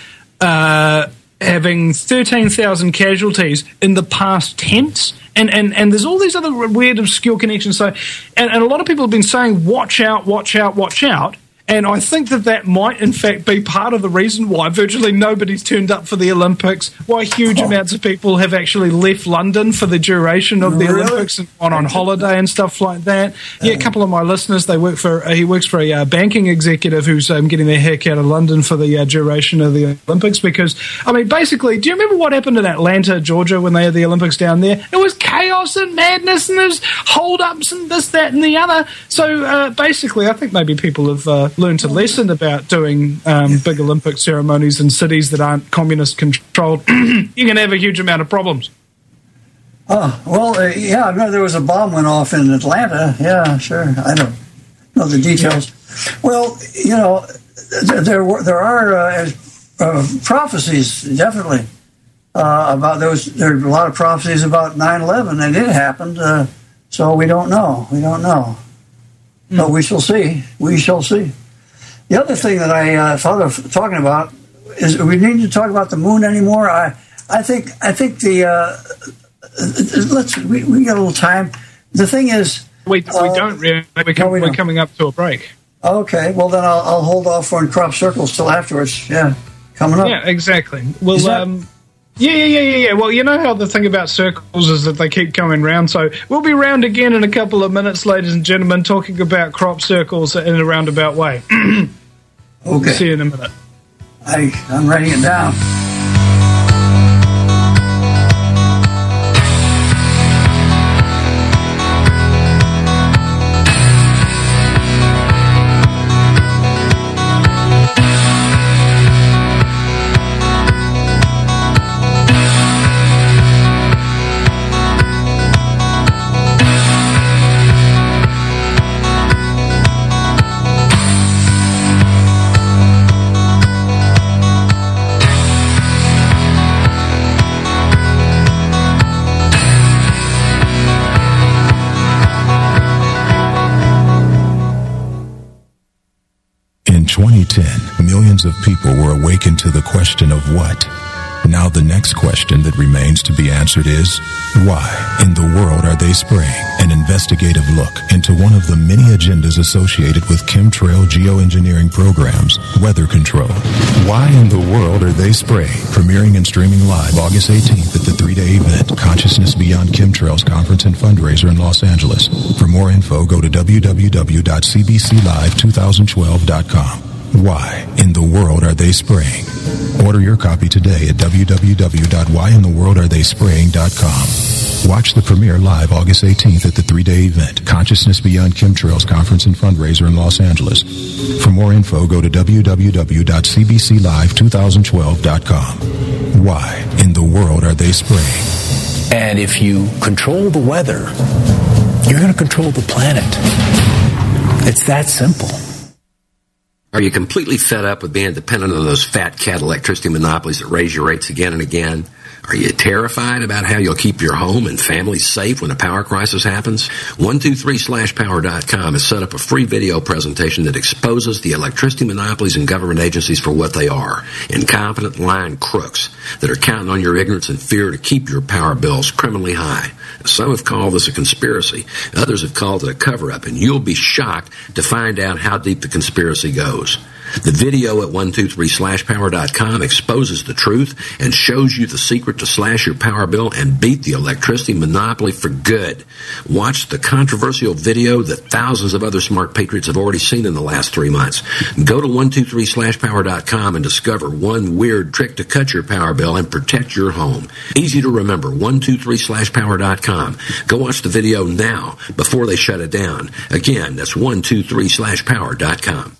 Having 13,000 casualties in the past tense, and there's all these other weird, obscure connections. So, and a lot of people have been saying, watch out, watch out, watch out. And I think that might, in fact, be part of the reason why virtually nobody's turned up for the Olympics, why huge amounts of people have actually left London for the duration of the Olympics and gone on holiday and stuff like that. Yeah, a couple of my listeners, he works for a banking executive who's getting their heck out of London for the duration of the Olympics because, I mean, basically, do you remember what happened in Atlanta, Georgia, when they had the Olympics down there? It was chaos and madness and there's hold-ups and this, that, and the other. So, basically, I think maybe people have learned a lesson about doing big Olympic ceremonies in cities that aren't communist controlled. You can have a huge amount of problems. Oh, well, yeah, I know there was a bomb went off in Atlanta. Yeah, sure. I don't know the details. Well, you know, there are prophecies, definitely, about those. There are a lot of prophecies about 9/11, and it happened, so we don't know. We don't know. But we shall see. We shall see. The other thing that I thought of talking about is we need to talk about the moon anymore. I think we got a little time. The thing is, we don't really. We're coming up to a break. Okay, well then I'll hold off on crop circles till afterwards. Yeah, coming up. Yeah, exactly. Well, Yeah. Well, you know how the thing about circles is that they keep coming round. So we'll be round again in a couple of minutes, ladies and gentlemen, talking about crop circles in a roundabout way. Okay. See you in a minute. I'm writing it down. 2010, millions of people were awakened to the question of what. Now the next question that remains to be answered is, why in the world are they spraying? An investigative look into one of the many agendas associated with chemtrail geoengineering programs, weather control. Why in the world are they spraying? Premiering and streaming live August 18th at the 3-day event, Consciousness Beyond Chemtrails Conference and Fundraiser in Los Angeles. For more info, go to www.cbclive2012.com. Why in the world are they spraying? Order your copy today at www.whyintheworldaretheyspraying.com. Watch the premiere live August 18th at the 3-day event, Consciousness Beyond Chemtrails Conference and Fundraiser in Los Angeles. For more info, go to www.cbclive2012.com. Why in the world are they spraying? And if you control the weather, you're going to control the planet. It's that simple. Are you completely fed up with being dependent on those fat cat electricity monopolies that raise your rates again and again? Are you terrified about how you'll keep your home and family safe when a power crisis happens? 123/power.com has set up a free video presentation that exposes the electricity monopolies and government agencies for what they are: incompetent, lying crooks that are counting on your ignorance and fear to keep your power bills criminally high. Some have called this a conspiracy. Others have called it a cover-up, and you'll be shocked to find out how deep the conspiracy goes. The video at 123/power.com exposes the truth and shows you the secret to slash your power bill and beat the electricity monopoly for good. Watch the controversial video that thousands of other smart patriots have already seen in the last 3 months. Go to 123/power.com and discover one weird trick to cut your power bill and protect your home. Easy to remember, 123/power.com. Go watch the video now before they shut it down. Again, that's 123/power.com.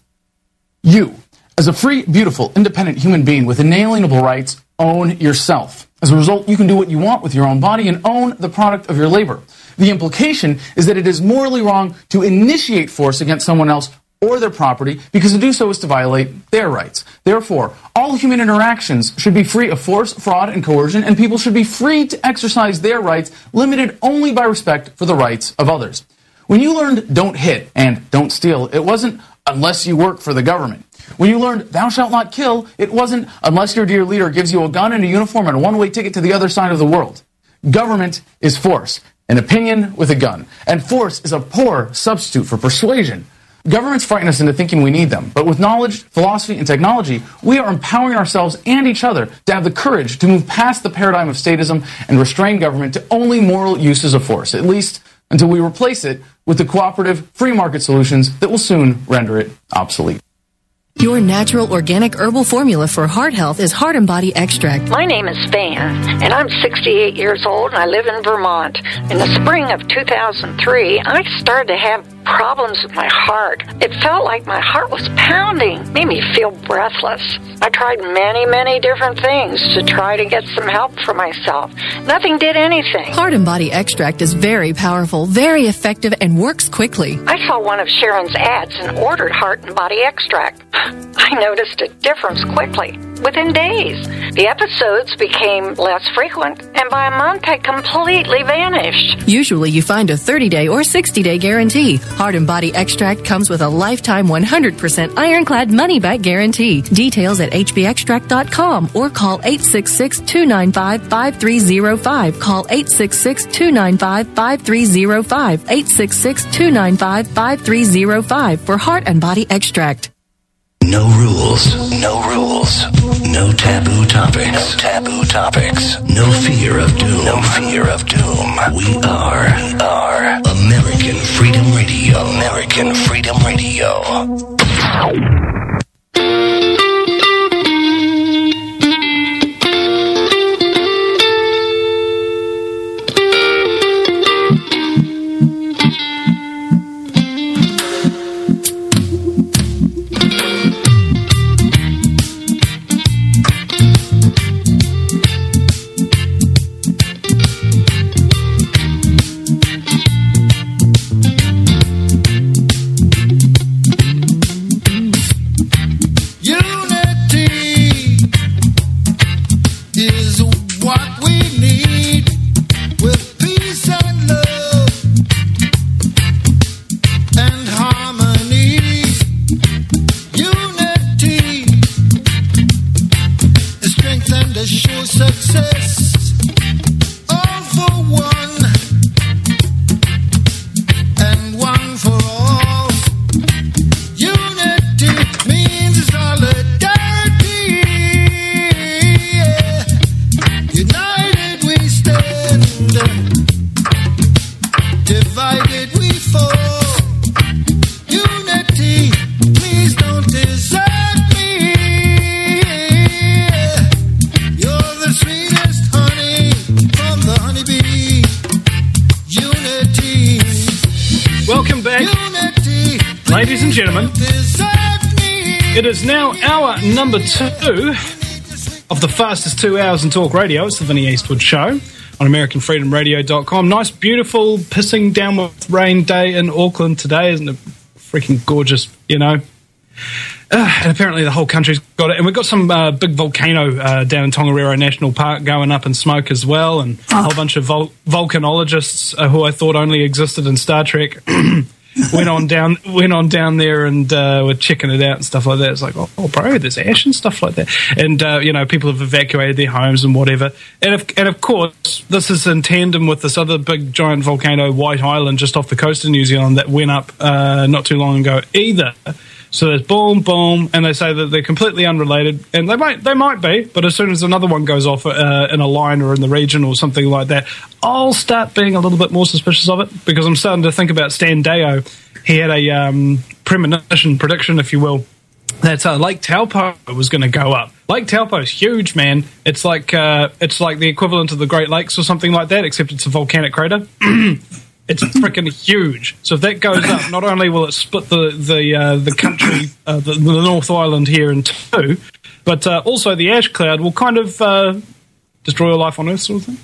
You, as a free, beautiful, independent human being with inalienable rights, own yourself. As a result, you can do what you want with your own body and own the product of your labor. The implication is that it is morally wrong to initiate force against someone else or their property, because to do so is to violate their rights. Therefore, all human interactions should be free of force, fraud, and coercion, and people should be free to exercise their rights, limited only by respect for the rights of others. When you learned don't hit and don't steal, it wasn't unless you work for the government. When you learned thou shalt not kill, it wasn't unless your dear leader gives you a gun and a uniform and a one-way ticket to the other side of the world. Government is force, an opinion with a gun. And force is a poor substitute for persuasion. Governments frighten us into thinking we need them, but with knowledge, philosophy, and technology, we are empowering ourselves and each other to have the courage to move past the paradigm of statism and restrain government to only moral uses of force, at least until we replace it with the cooperative, free market solutions that will soon render it obsolete. Your natural organic herbal formula for heart health is Heart and Body Extract. My name is Van, and I'm 68 years old, and I live in Vermont. In the spring of 2003, I started to have problems with my heart. It felt like my heart was pounding, made me feel breathless. I tried many different things to try to get some help for myself. Nothing did anything. Heart and Body Extract is very powerful, very effective, and works quickly. I saw one of Sharon's ads and ordered Heart and Body Extract. I noticed a difference quickly, within days. The episodes became less frequent, and by a month I completely vanished. Usually you find a 30-day or 60-day guarantee. Heart and Body Extract comes with a lifetime 100% ironclad money-back guarantee. Details at hbextract.com or call 866-295-5305. Call 866-295-5305. 866-295-5305 for Heart and Body Extract. No rules. No rules. No taboo topics. No taboo topics. No fear of doom. No fear of doom. We are American Freedom Radio. American Freedom Radio. It is now hour number 2 of the fastest 2 hours in talk radio. It's the Vinnie Eastwood Show on AmericanFreedomRadio.com. Nice, beautiful, pissing down with rain day in Auckland today. Isn't it freaking gorgeous, you know? And apparently the whole country's got it. And we've got some big volcano down in Tongariro National Park going up in smoke as well. And a whole bunch of volcanologists who I thought only existed in Star Trek went on down there and were checking it out and stuff like that. It's like, oh bro, there's ash and stuff like that. And, you know, people have evacuated their homes and whatever. And of course, this is in tandem with this other big giant volcano, White Island, just off the coast of New Zealand that went up not too long ago either. So there's boom, boom, and they say that they're completely unrelated, and they might be, but as soon as another one goes off in a line or in the region or something like that, I'll start being a little bit more suspicious of it, because I'm starting to think about Stan Deyo. He had a prediction, if you will, that Lake Taupo was going to go up. Lake Taupo is huge, man. It's like the equivalent of the Great Lakes or something like that, except it's a volcanic crater. It's freaking huge. So if that goes up, not only will it split the country, the North Island here in two, but also the ash cloud will kind of destroy life on Earth, sort of thing.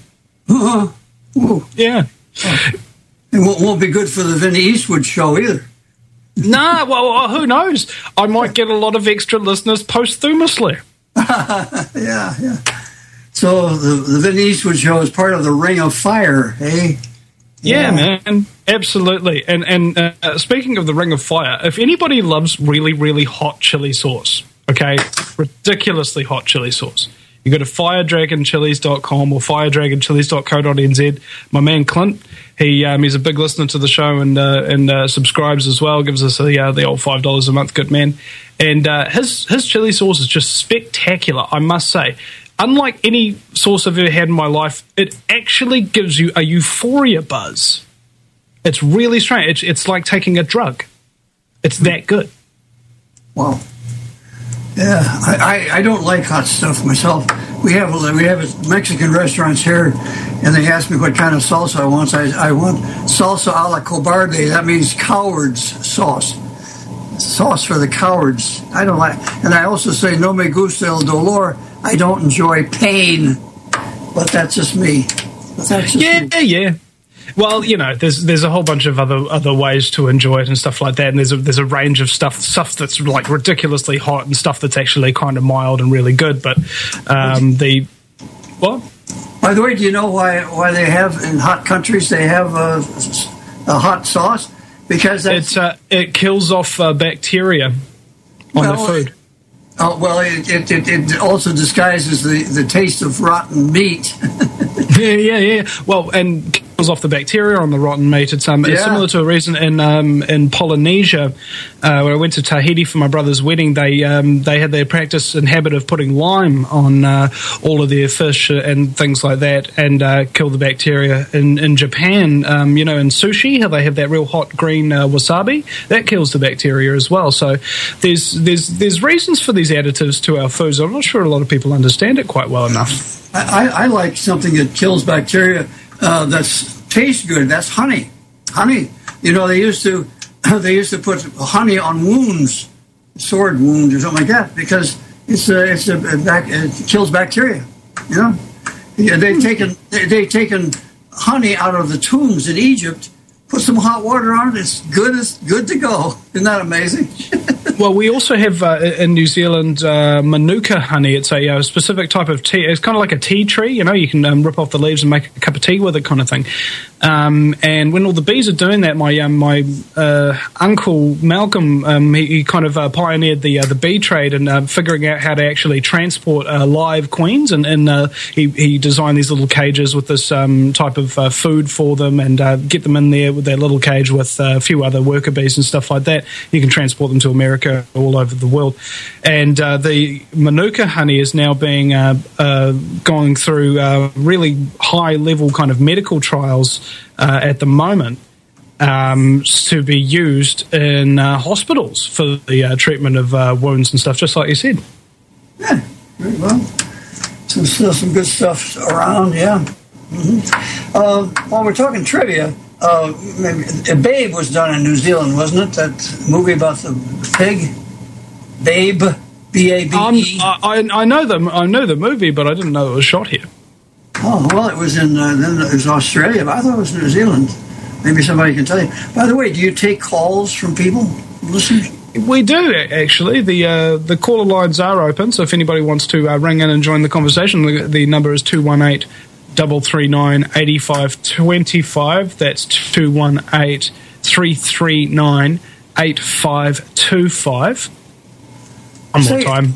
Yeah. It won't be good for the Vinnie Eastwood Show either. Nah, well, who knows? I might get a lot of extra listeners posthumously. Yeah. So the Vinnie Eastwood Show is part of the Ring of Fire, eh? Yeah, man, absolutely. And speaking of the Ring of Fire, if anybody loves really, really hot chili sauce, okay, ridiculously hot chili sauce, you go to firedragonchilies.com or firedragonchilies.co.nz. My man Clint, he's a big listener to the show and subscribes as well, gives us the old $5 a month, good man. And his chili sauce is just spectacular, I must say. Unlike any sauce I've ever had in my life, it actually gives you a euphoria buzz. It's really strange. It's like taking a drug. It's that good. Wow. Yeah, I don't like hot stuff myself. We have Mexican restaurants here, and they ask me what kind of salsa I want. I want salsa a la cobarde. That means cowards sauce. Sauce for the cowards. I don't like. And I also say no me gusta el dolor. I don't enjoy pain, but that's just me. Yeah. Well, you know, there's a whole bunch of other ways to enjoy it and stuff like that, and there's a range of stuff that's like ridiculously hot and stuff that's actually kind of mild and really good. But what? By the way, do you know why they have in hot countries they have a hot sauce? Because it kills off bacteria on the food. Oh, well, it also disguises the taste of rotten meat. Yeah. Well, and kills off the bacteria on the rotten meat. It's similar to a reason in Polynesia, when I went to Tahiti for my brother's wedding. They had their practice and habit of putting lime on all of their fish and things like that, and kill the bacteria. In Japan, you know, in sushi, how they have that real hot green wasabi, that kills the bacteria as well. So there's reasons for these additives to our foods. I'm not sure a lot of people understand it quite well enough. I like something that kills bacteria that tastes good. That's honey. Honey. You know, they used to put honey on wounds, sword wounds or something like that, because it kills bacteria. You know, they've taken honey out of the tombs in Egypt. Put some hot water on it. It's good to go. Isn't that amazing? Well, we also have in New Zealand manuka honey. It's a specific type of tea. It's kind of like a tea tree. You know, you can rip off the leaves and make a cup of tea with it, kind of thing. And when all the bees are doing that, my uncle Malcolm, he kind of pioneered the bee trade and figuring out how to actually transport live queens. And he designed these little cages with this type of food for them, and get them in there with their little cage with a few other worker bees and stuff like that. You can transport them to America, all over the world. And the manuka honey is now being going through really high level kind of medical trials at the moment to be used in hospitals for the treatment of wounds and stuff, just like you said. Yeah, very well. Still some good stuff around, yeah. Mm-hmm. While we're talking trivia, Babe was done in New Zealand, wasn't it? That movie about the pig? Babe, B-A-B-E. I know them. I know the movie, but I didn't know it was shot here. Oh, well, it was then it was Australia, but I thought it was New Zealand. Maybe somebody can tell you. By the way, do you take calls from people, listeners? We do, actually. The caller lines are open, so if anybody wants to ring in and join the conversation, the number is 218-339-8525. That's 218-339-8525. One more time.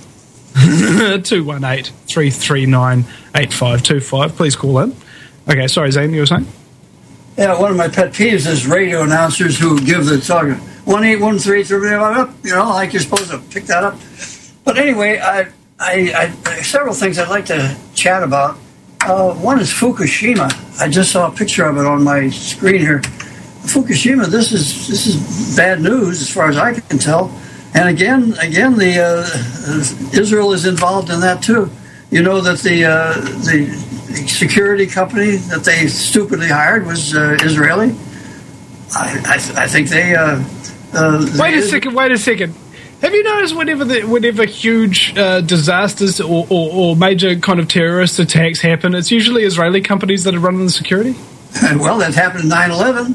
218-339-8525. Please call in. Okay, sorry, Zane, you were saying? Yeah, one of my pet peeves is radio announcers who give the talk 1-813-3, like you're supposed to pick that up. But anyway, I several things I'd like to chat about. One is Fukushima. I just saw a picture of it on my screen here. Fukushima. This is bad news as far as I can tell. And again, the Israel is involved in that too. You know that the security company that they stupidly hired was Israeli. I think they. Wait a second. Have you noticed whenever huge disasters or major kind of terrorist attacks happen, it's usually Israeli companies that are running the security? Well, that happened in 9/11.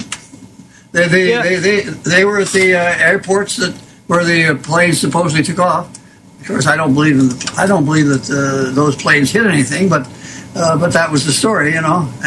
They were at the airports where the planes supposedly took off. Of course, I don't believe that those planes hit anything, but that was the story,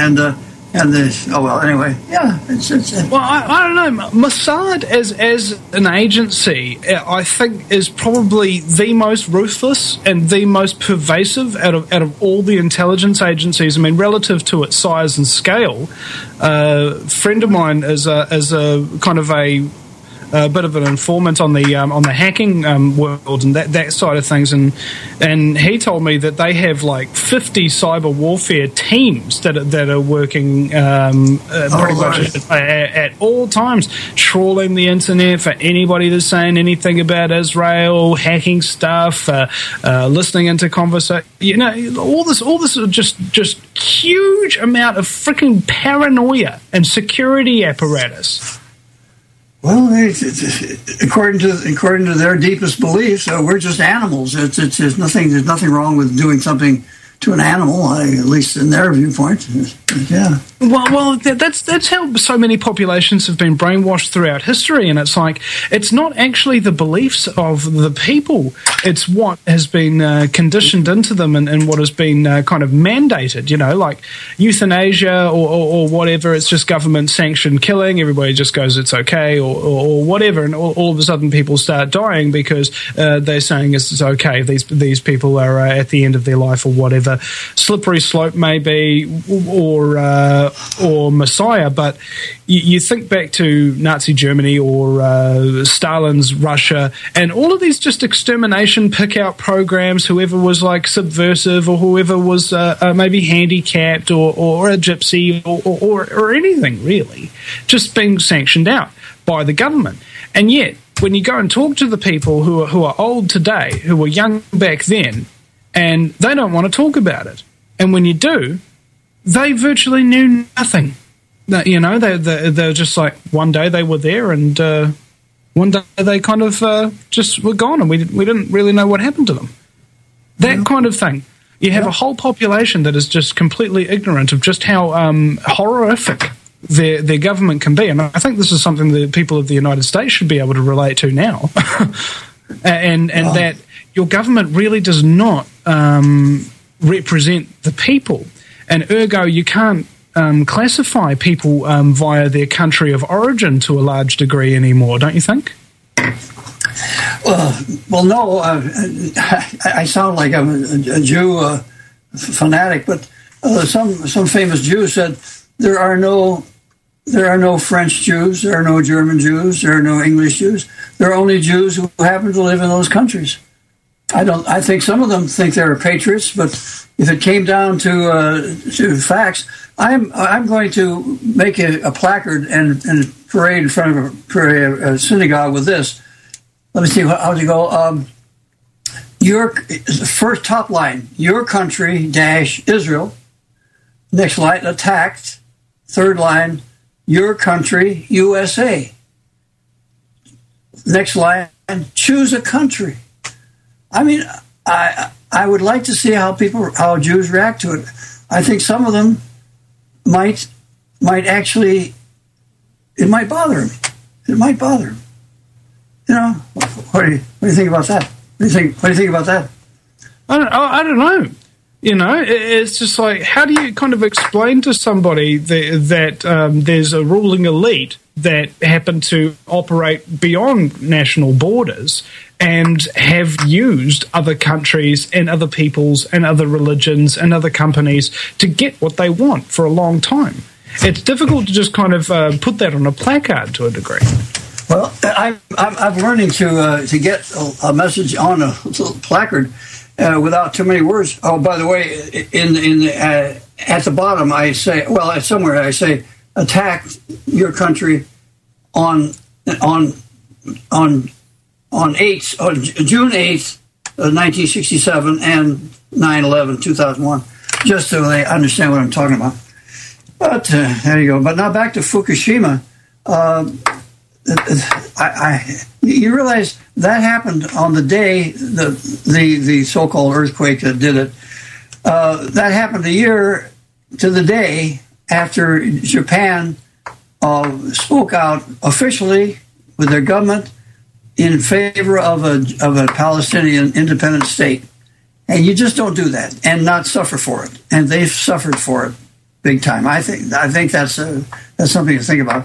anyway, yeah. Well, I don't know. Mossad as an agency, I think, is probably the most ruthless and the most pervasive out of all the intelligence agencies. I mean, relative to its size and scale, a friend of mine is a kind of a bit of an informant on the hacking world and that side of things, and he told me that they have like 50 cyber warfare teams that are working pretty much at all times, trawling the internet for anybody that's saying anything about Israel, hacking stuff, listening into conversation. All this is just huge amount of freaking paranoia and security apparatus. Well, according to their deepest beliefs, we're just animals. There's nothing wrong with doing something to an animal, at least in their viewpoint. Yeah. Well, that's how so many populations have been brainwashed throughout history, and it's like it's not actually the beliefs of the people; it's what has been conditioned into them and what has been kind of mandated. Like euthanasia or whatever. It's just government sanctioned killing. Everybody just goes, it's okay, or whatever, and all of a sudden people start dying because they're saying it's okay. These people are at the end of their life or whatever. Slippery slope maybe, or Messiah, but you think back to Nazi Germany or Stalin's Russia and all of these just extermination pick-out programs, whoever was like subversive or whoever was maybe handicapped or a gypsy or anything really, just being sanctioned out by the government. And yet, when you go and talk to the people who are old today, who were young back then, and they don't want to talk about it. And when you do, they virtually knew nothing. They're just like, one day they were there and one day they kind of just were gone and we didn't really know what happened to them. That kind of thing. You have a whole population that is just completely ignorant of just how horrific their government can be. And I think this is something the people of the United States should be able to relate to now. and that your government really does not represent the people, and ergo you can't classify people via their country of origin to a large degree anymore, don't you think? Well, no. I sound like I'm a Jew fanatic, but some famous Jew said there are no French Jews, there are no German Jews, there are no English Jews. There are only Jews who happen to live in those countries. I think some of them think they're patriots, but if it came down to facts, I'm going to make a placard and parade in front of a synagogue with this. Let me see how do you go. Your first top line: your country dash Israel. Next line: attacked. Third line: your country USA. Next line: choose a country. I mean, I would like to see how Jews react to it. I think some of them might actually, it might bother them. It might bother them. You know, what do you think about that? What do you think about that? I don't know. You know, it's just like, how do you kind of explain to somebody that there's a ruling elite that happen to operate beyond national borders and have used other countries and other peoples and other religions and other companies to get what they want for a long time? It's difficult to just kind of put that on a placard to a degree. Well, I'm learning to get a message on a little placard without too many words. Oh, by the way, at the bottom I say, well, somewhere I say, attack your country on June 8th, 1967, and 9/11, 2001, just so they understand what I'm talking about. But there you go. But now back to Fukushima. You realize that happened on the day the so-called earthquake that did it. That happened a year to the day after Japan spoke out officially with their government in favor of a Palestinian independent state. And you just don't do that and not suffer for it. And they've suffered for it big time. I think that's something to think about.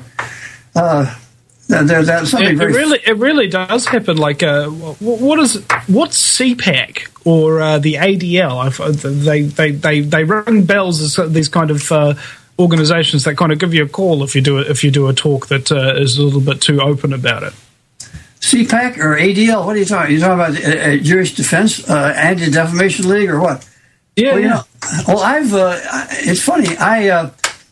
That's something it really does happen. Like, what's CPAC or the ADL? They ring bells as these kind of organizations that kind of give you a call if you do a talk that is a little bit too open about it. CPAC or ADL? What are you talking? You talking about Jewish Defense, Anti-Defamation League, or what? Yeah. Well, you know, it's funny. I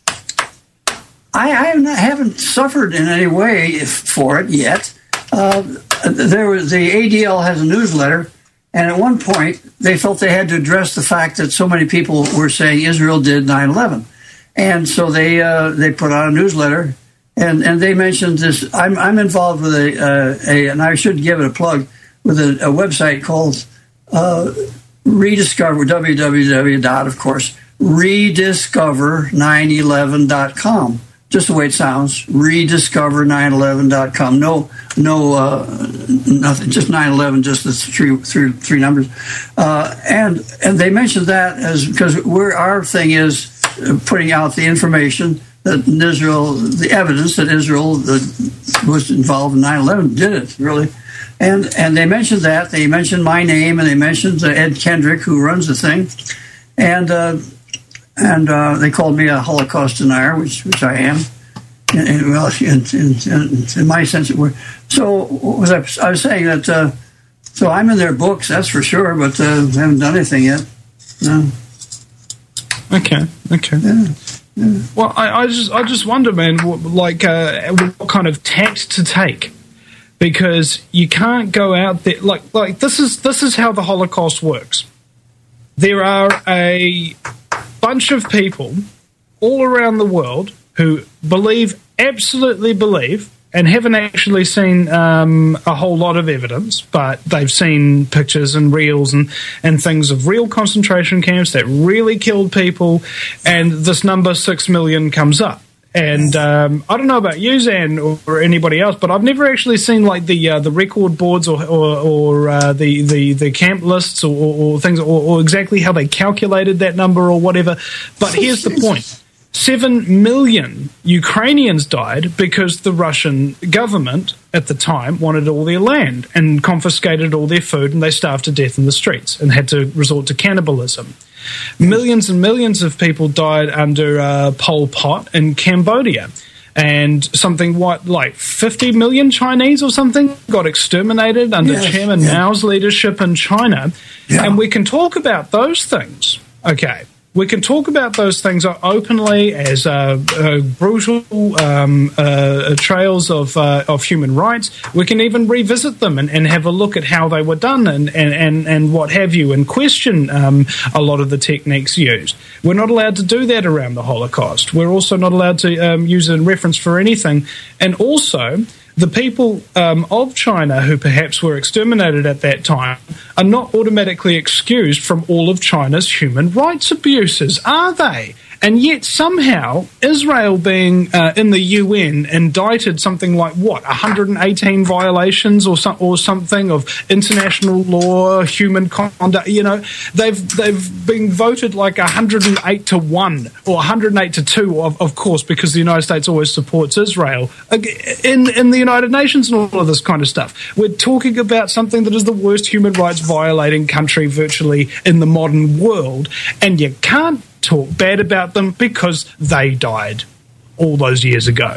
haven't suffered in any way for it yet. The ADL has a newsletter, and at one point they felt they had to address the fact that so many people were saying Israel did 9/11, and so they put out a newsletter, and they mentioned this. I'm involved with and I should give it a plug, with a website called Rediscover, www. Of course, rediscover911.com. Just the way it sounds, rediscover911.com. No, nothing, just 9/11, just the three numbers. And they mentioned that as because our thing is putting out the information that Israel, the evidence that Israel was involved in 9/11, did it really. And they mentioned that. They mentioned my name, and they mentioned Ed Kendrick, who runs the thing, and they called me a Holocaust denier, which I am. In my sense of word. So I was saying that. So I'm in their books, that's for sure, but I haven't done anything yet. No. Okay. Yeah. Well, I just wonder, man, what kind of tact to take, because you can't go out there like this is how the Holocaust works. There are a bunch of people all around the world who absolutely believe, and haven't actually seen a whole lot of evidence, but they've seen pictures and reels and things of real concentration camps that really killed people, and this number 6 million comes up. And I don't know about you, Zan, or anybody else, but I've never actually seen like the record boards or the camp lists or things or exactly how they calculated that number or whatever. But here's the point. 7 million Ukrainians died because the Russian government at the time wanted all their land and confiscated all their food, and they starved to death in the streets and had to resort to cannibalism. Millions and millions of people died under Pol Pot in Cambodia. And something like 50 million Chinese or something got exterminated under Chairman Mao's leadership in China. Yeah. And we can talk about those things, okay? We can talk about those things openly as brutal trails of human rights. We can even revisit them and have a look at how they were done and what have you, and question a lot of the techniques used. We're not allowed to do that around the Holocaust. We're also not allowed to use it in reference for anything. And also, the people of China who perhaps were exterminated at that time are not automatically excused from all of China's human rights abuses, are they? And yet somehow Israel being in the UN indicted something like, 118 violations or something of international law, human conduct. They've been voted like 108 to 1 or 108 to 2, of course, because the United States always supports Israel in the United Nations and all of this kind of stuff. We're talking about something that is the worst human rights violating country virtually in the modern world, and you can't talk bad about them because they died all those years ago.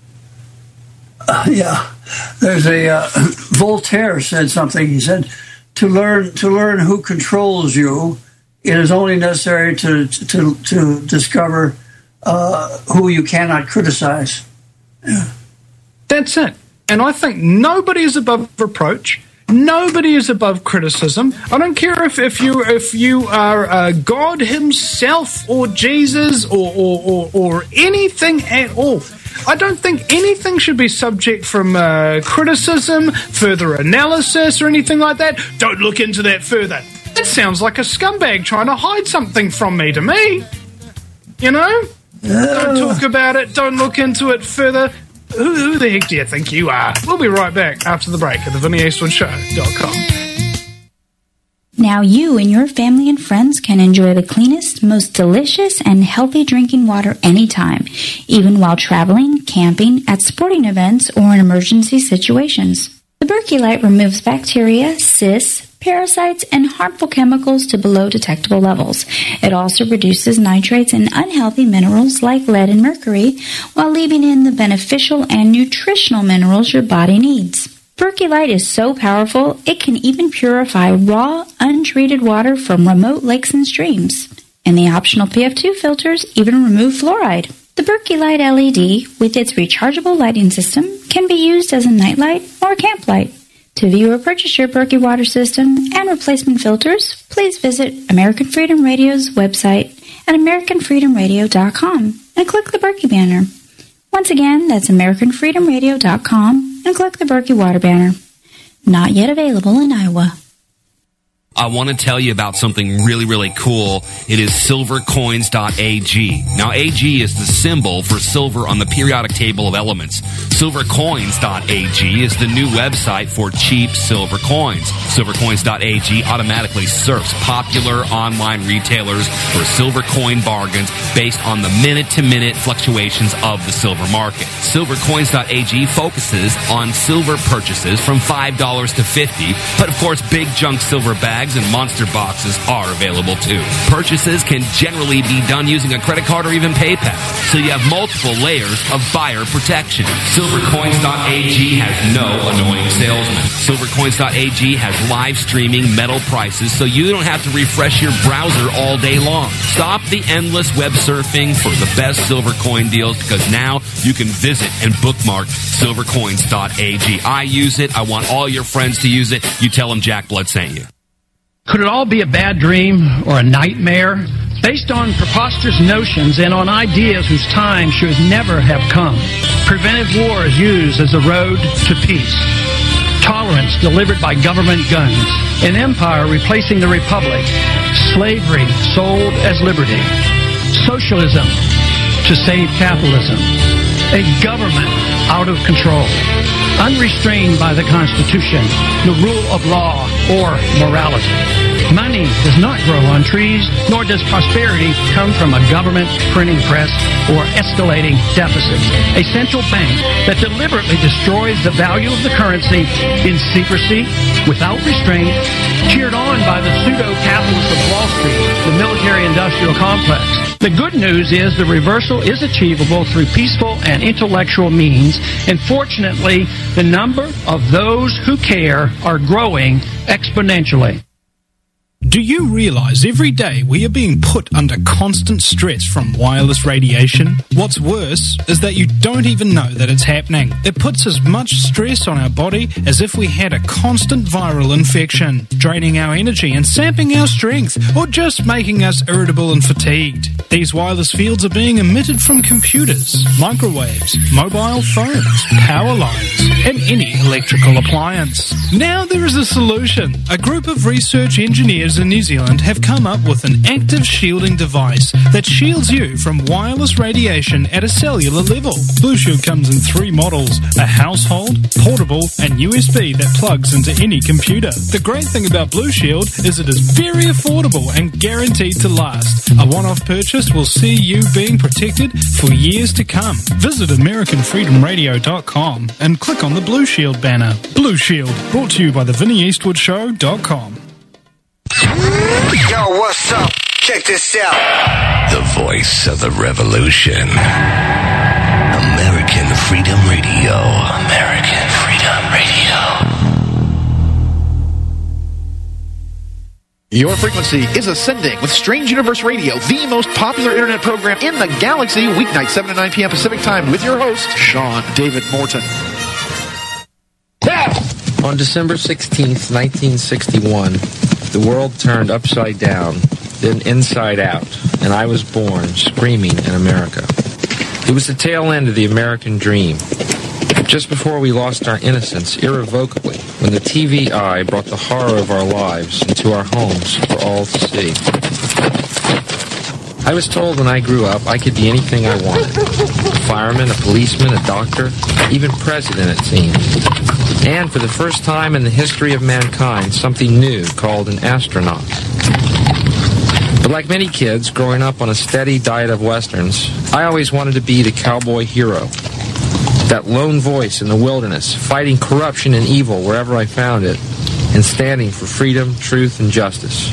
There's a Voltaire said something. He said, "To learn who controls you, it is only necessary to discover who you cannot criticize." Yeah. That's it. And I think nobody is above reproach. Nobody is above criticism. I don't care if you are God himself or Jesus or anything at all. I don't think anything should be subject from criticism, further analysis, or anything like that. Don't look into that further. That sounds like a scumbag trying to hide something from me to me. Don't talk about it. Don't look into it further. Who the heck do you think you are? We'll be right back after the break at theVinnyEastwoodShow.com. Now you and your family and friends can enjoy the cleanest, most delicious, and healthy drinking water anytime, even while traveling, camping, at sporting events, or in emergency situations. The Berkey Light removes bacteria, cysts, parasites, and harmful chemicals to below detectable levels. It also reduces nitrates and unhealthy minerals like lead and mercury, while leaving in the beneficial and nutritional minerals your body needs. Berkey Light is so powerful, it can even purify raw, untreated water from remote lakes and streams. And the optional PF2 filters even remove fluoride. The Berkey Light LED, with its rechargeable lighting system, can be used as a nightlight or a camp light. To view or purchase your Berkey water system and replacement filters, please visit American Freedom Radio's website at AmericanFreedomRadio.com and click the Berkey banner. Once again, that's AmericanFreedomRadio.com and click the Berkey water banner. Not yet available in Iowa. I want to tell you about something really, really cool. It is silvercoins.ag. Now, AG is the symbol for silver on the periodic table of elements. Silvercoins.ag is the new website for cheap silver coins. Silvercoins.ag automatically surfs popular online retailers for silver coin bargains based on the minute-to-minute fluctuations of the silver market. Silvercoins.ag focuses on silver purchases from $5 to $50, but of course, big junk silver bags and monster boxes are available too. Purchases can generally be done using a credit card or even PayPal, so you have multiple layers of buyer protection. Silvercoins.ag has no annoying salesmen. Silvercoins.ag has live streaming metal prices, so you don't have to refresh your browser all day long. Stop the endless web surfing for the best silver coin deals, because now you can visit and bookmark silvercoins.ag. I use it. I want all your friends to use it. You tell them Jack Blood sent you. Could it all be a bad dream or a nightmare? Based on preposterous notions and on ideas whose time should never have come. Preventive war is used as a road to peace. Tolerance delivered by government guns. An empire replacing the republic. Slavery sold as liberty. Socialism to save capitalism. A government out of control. Unrestrained by the Constitution, the rule of law, or morality. Money does not grow on trees, nor does prosperity come from a government printing press or escalating deficits. A central bank that deliberately destroys the value of the currency in secrecy, without restraint, cheered on by the pseudo-capitalists of Wall Street, the military-industrial complex. The good news is the reversal is achievable through peaceful and intellectual means, and fortunately, the number of those who care are growing exponentially. Do you realize every day we are being put under constant stress from wireless radiation? What's worse is that you don't even know that it's happening. It puts as much stress on our body as if we had a constant viral infection, draining our energy and sapping our strength, or just making us irritable and fatigued. These wireless fields are being emitted from computers, microwaves, mobile phones, power lines, in any electrical appliance. Now there is a solution. A group of research engineers in New Zealand have come up with an active shielding device that shields you from wireless radiation at a cellular level. Blue Shield comes in 3 models: a household, portable, and USB that plugs into any computer. The great thing about Blue Shield is it is very affordable and guaranteed to last. A one-off purchase will see you being protected for years to come. Visit AmericanFreedomRadio.com and click on the Blue Shield banner. Blue Shield, brought to you by the VinnyEastwoodShow.com. Yo, what's up? Check this out. The voice of the revolution. American Freedom Radio. American Freedom Radio. Your frequency is ascending with Strange Universe Radio, the most popular internet program in the galaxy, weeknight 7 to 9 p.m. Pacific Time with your host, Sean David Morton. On December 16th, 1961, the world turned upside down, then inside out, and I was born screaming in America. It was the tail end of the American dream. Just before we lost our innocence irrevocably, when the TV eye brought the horror of our lives into our homes for all to see. I was told when I grew up I could be anything I wanted. A fireman, a policeman, a doctor, even president, it seemed. And for the first time in the history of mankind, something new called an astronaut. But like many kids growing up on a steady diet of westerns, I always wanted to be the cowboy hero. That lone voice in the wilderness, fighting corruption and evil wherever I found it, and standing for freedom, truth, and justice.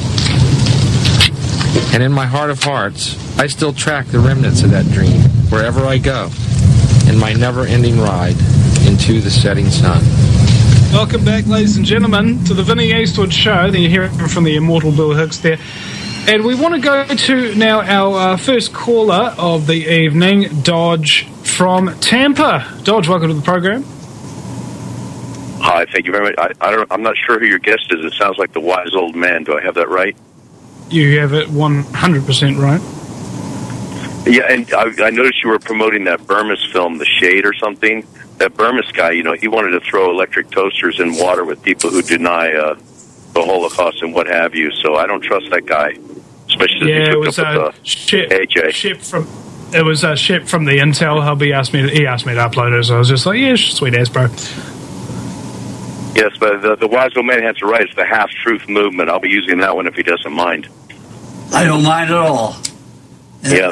And in my heart of hearts, I still track the remnants of that dream wherever I go, in my never-ending ride into the setting sun. Welcome back, ladies and gentlemen, to the Vinny Eastwood Show. Then you hear it from the immortal Bill Hicks there. And we want to go to now our first caller of the evening, Dodge from Tampa. Dodge, welcome to the program. Hi, thank you very much. I'm not sure who your guest is. It sounds like the wise old man. Do I have that right? You have it 100% right. Yeah, and I noticed you were promoting that Burmese film, The Shade or something. That Burmese guy, you know, he wanted to throw electric toasters in water with people who deny the Holocaust and what have you. So I don't trust that guy, especially since he took up with Shep from the Intel hub. He asked me to upload it, so I was just like, yeah, sweet ass, bro. Yes, but the wise old man has to write. It's the Half-Truth Movement. I'll be using that one if he doesn't mind. I don't mind at all. Yeah,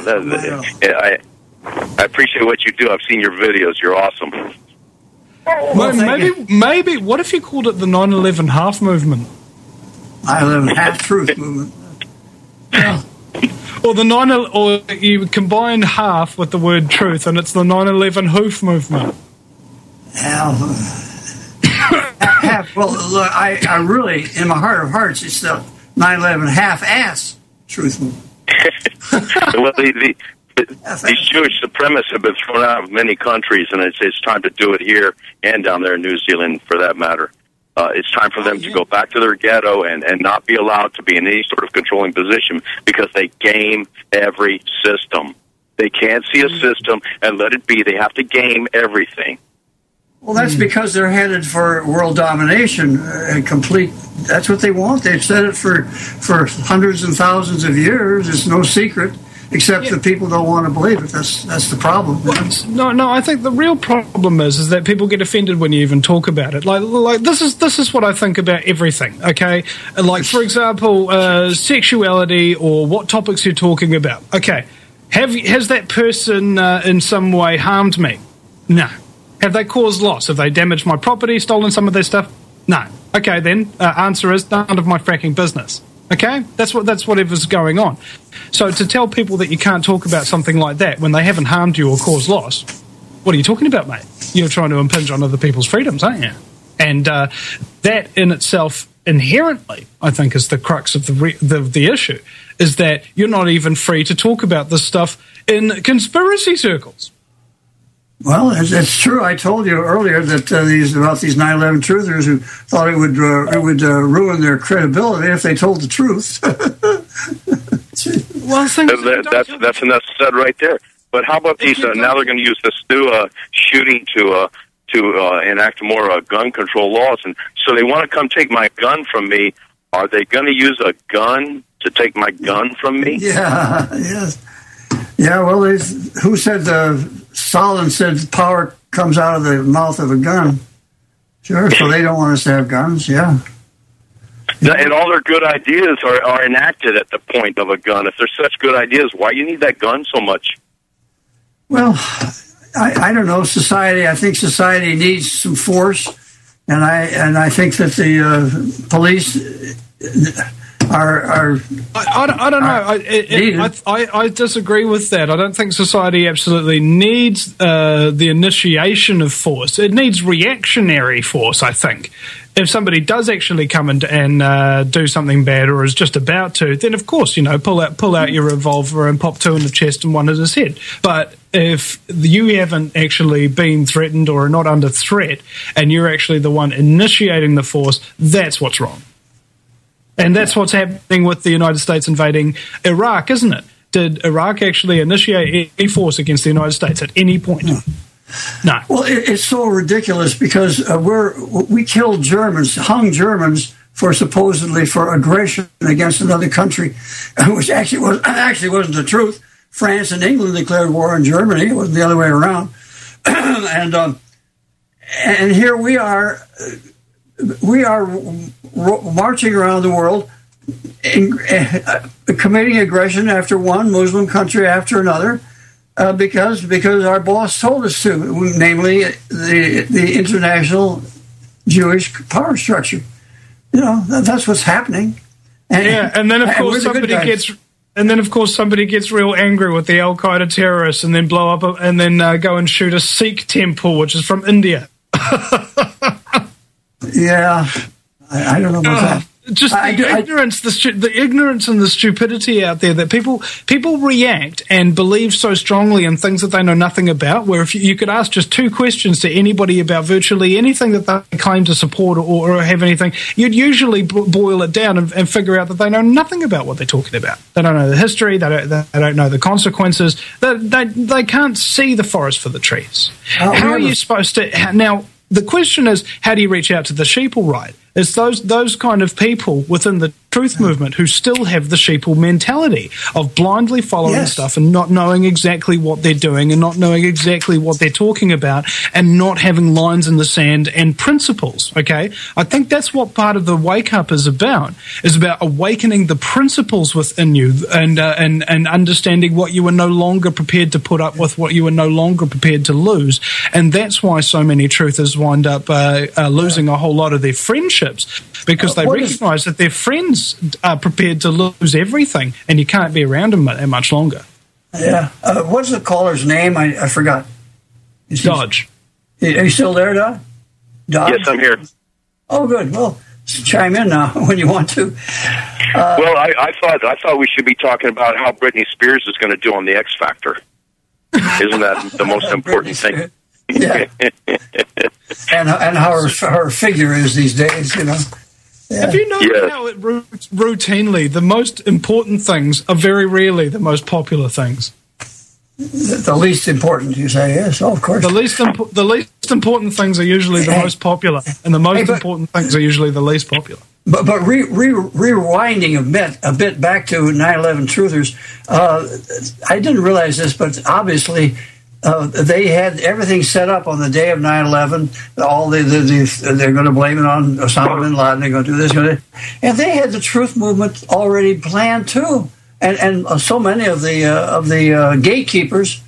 I appreciate what you do. I've seen your videos. You're awesome. Well, maybe. What if you called it the 9/11 Half Movement? 9/11 Half-Truth Movement. Yeah. Or you combine half with the word truth, and it's the 9/11 Hoof Movement. Well, look, I really, in my heart of hearts, it's the 9/11 half-ass truth movement. Well, these Jewish supremacists have been thrown out of many countries, and it's time to do it here and down there in New Zealand, for that matter. It's time for them to go back to their ghetto and not be allowed to be in any sort of controlling position, because they game every system. They can't see a system and let it be. They have to game everything. Well, that's because they're headed for world domination and complete. That's what they want. They've said it for hundreds and thousands of years. It's no secret, except that people don't want to believe it. That's the problem. No. I think the real problem is that people get offended when you even talk about it. Like this is what I think about everything. Okay, like for example, sexuality or what topics you're talking about. Okay, has that person in some way harmed me? No. Have they caused loss? Have they damaged my property, stolen some of their stuff? No. Okay, then answer is none of my fracking business. Okay, that's whatever's going on. So to tell people that you can't talk about something like that when they haven't harmed you or caused loss, what are you talking about, mate? You're trying to impinge on other people's freedoms, aren't you? And that in itself, inherently, I think, is the crux of the issue, is that you're not even free to talk about this stuff in conspiracy circles. Well, it's true. I told you earlier that these 9/11 truthers who thought it would ruin their credibility if they told the truth. Well, that's enough said right there. But how about these? Now they're going to use this new shooting to to enact more gun control laws, and so they want to come take my gun from me. Are they going to use a gun to take my gun from me? Yeah, yes. Yeah, well, who said Stalin said power comes out of the mouth of a gun? Sure, so they don't want us to have guns, yeah. And all their good ideas are enacted at the point of a gun. If they're such good ideas, why you need that gun so much? Well, I don't know. I think society needs some force, and I think that the police are I don't know. I disagree with that. I don't think society absolutely needs the initiation of force. It needs reactionary force, I think. If somebody does actually come and do something bad or is just about to, then of course, pull out your revolver and pop two in the chest and one in his head. But if you haven't actually been threatened or are not under threat and you're actually the one initiating the force, that's what's wrong. And that's what's happening with the United States invading Iraq, isn't it? Did Iraq actually initiate any force against the United States at any point? No. Well, it's so ridiculous because we killed Germans, hung Germans supposedly for aggression against another country, which actually wasn't the truth. France and England declared war on Germany. It wasn't the other way around. And here we are marching around the world, committing aggression after one Muslim country after another. Because our boss told us to, namely the international Jewish power structure. That's what's happening. And then of course somebody gets real angry with the Al Qaeda terrorists, and then blow up and then go and shoot a Sikh temple, which is from India. Yeah, I don't know about that. Just the ignorance and the stupidity out there that people react and believe so strongly in things that they know nothing about, where if you could ask just two questions to anybody about virtually anything that they claim to support or have anything, you'd usually boil it down and figure out that they know nothing about what they're talking about. They don't know the history, they don't know the consequences, they can't see the forest for the trees. How are you supposed to... Now, the question is, how do you reach out to the sheeple, right? It's those kind of people within the truth movement who still have the sheeple mentality of blindly following stuff and not knowing exactly what they're doing and not knowing exactly what they're talking about and not having lines in the sand and principles, okay? I think that's what part of the wake-up is about awakening the principles within you and understanding what you are no longer prepared to put up with, what you are no longer prepared to lose. And that's why so many truthers wind up losing a whole lot of their friendships, because they recognise that their friends are prepared to lose everything, and you can't be around them much longer. Yeah. What's the caller's name? I forgot. Dodge. Are you still there, Dodge? Yes, I'm here. Oh, good. Well, chime in now when you want to. Well, I thought we should be talking about how Britney Spears is going to do on the X Factor. Isn't that the most important thing? Yeah. and how her figure is these days, Yeah. Have you noticed how routinely the most important things are very rarely the most popular things? The least important, you say? Yes, of course. The least important things are usually the most popular, and the most important things are usually the least popular. But rewinding a bit back to 9/11 truthers, I didn't realize this, but obviously they had everything set up on the day of 9/11. They're going to blame it on Osama bin Laden. They're going to do this, and they had the truth movement already planned too. And so many of the gatekeepers,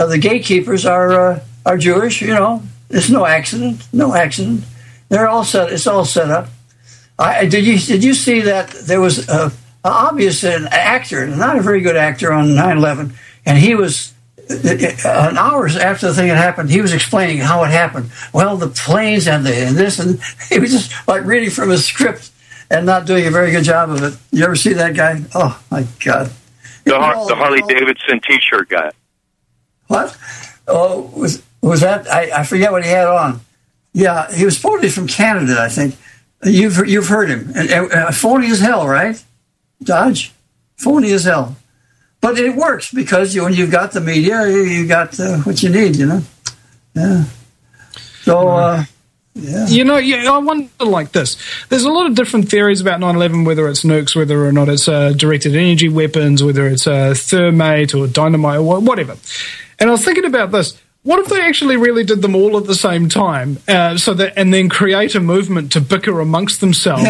are Jewish. It's no accident. They're all set. It's all set up. Did you see that there was an actor, not a very good actor, on 9/11, and he was. Hours after the thing had happened, he was explaining how it happened. Well, the planes and this, and he was just like reading from a script and not doing a very good job of it. You ever see that guy? Oh my God! The Harley Davidson T-shirt guy. What? Oh, was that? I forget what he had on. Yeah, he was supposedly from Canada, I think. You've heard him. And phony as hell, right? Dodge, phony as hell. But it works because when you've got the media, you got what you need, Yeah. So, yeah. You know, I wonder like this. There's a lot of different theories about 9/11, whether it's nukes, whether or not it's directed energy weapons, whether it's thermite or dynamite or whatever. And I was thinking about this. What if they actually really did them all at the same time, and then create a movement to bicker amongst themselves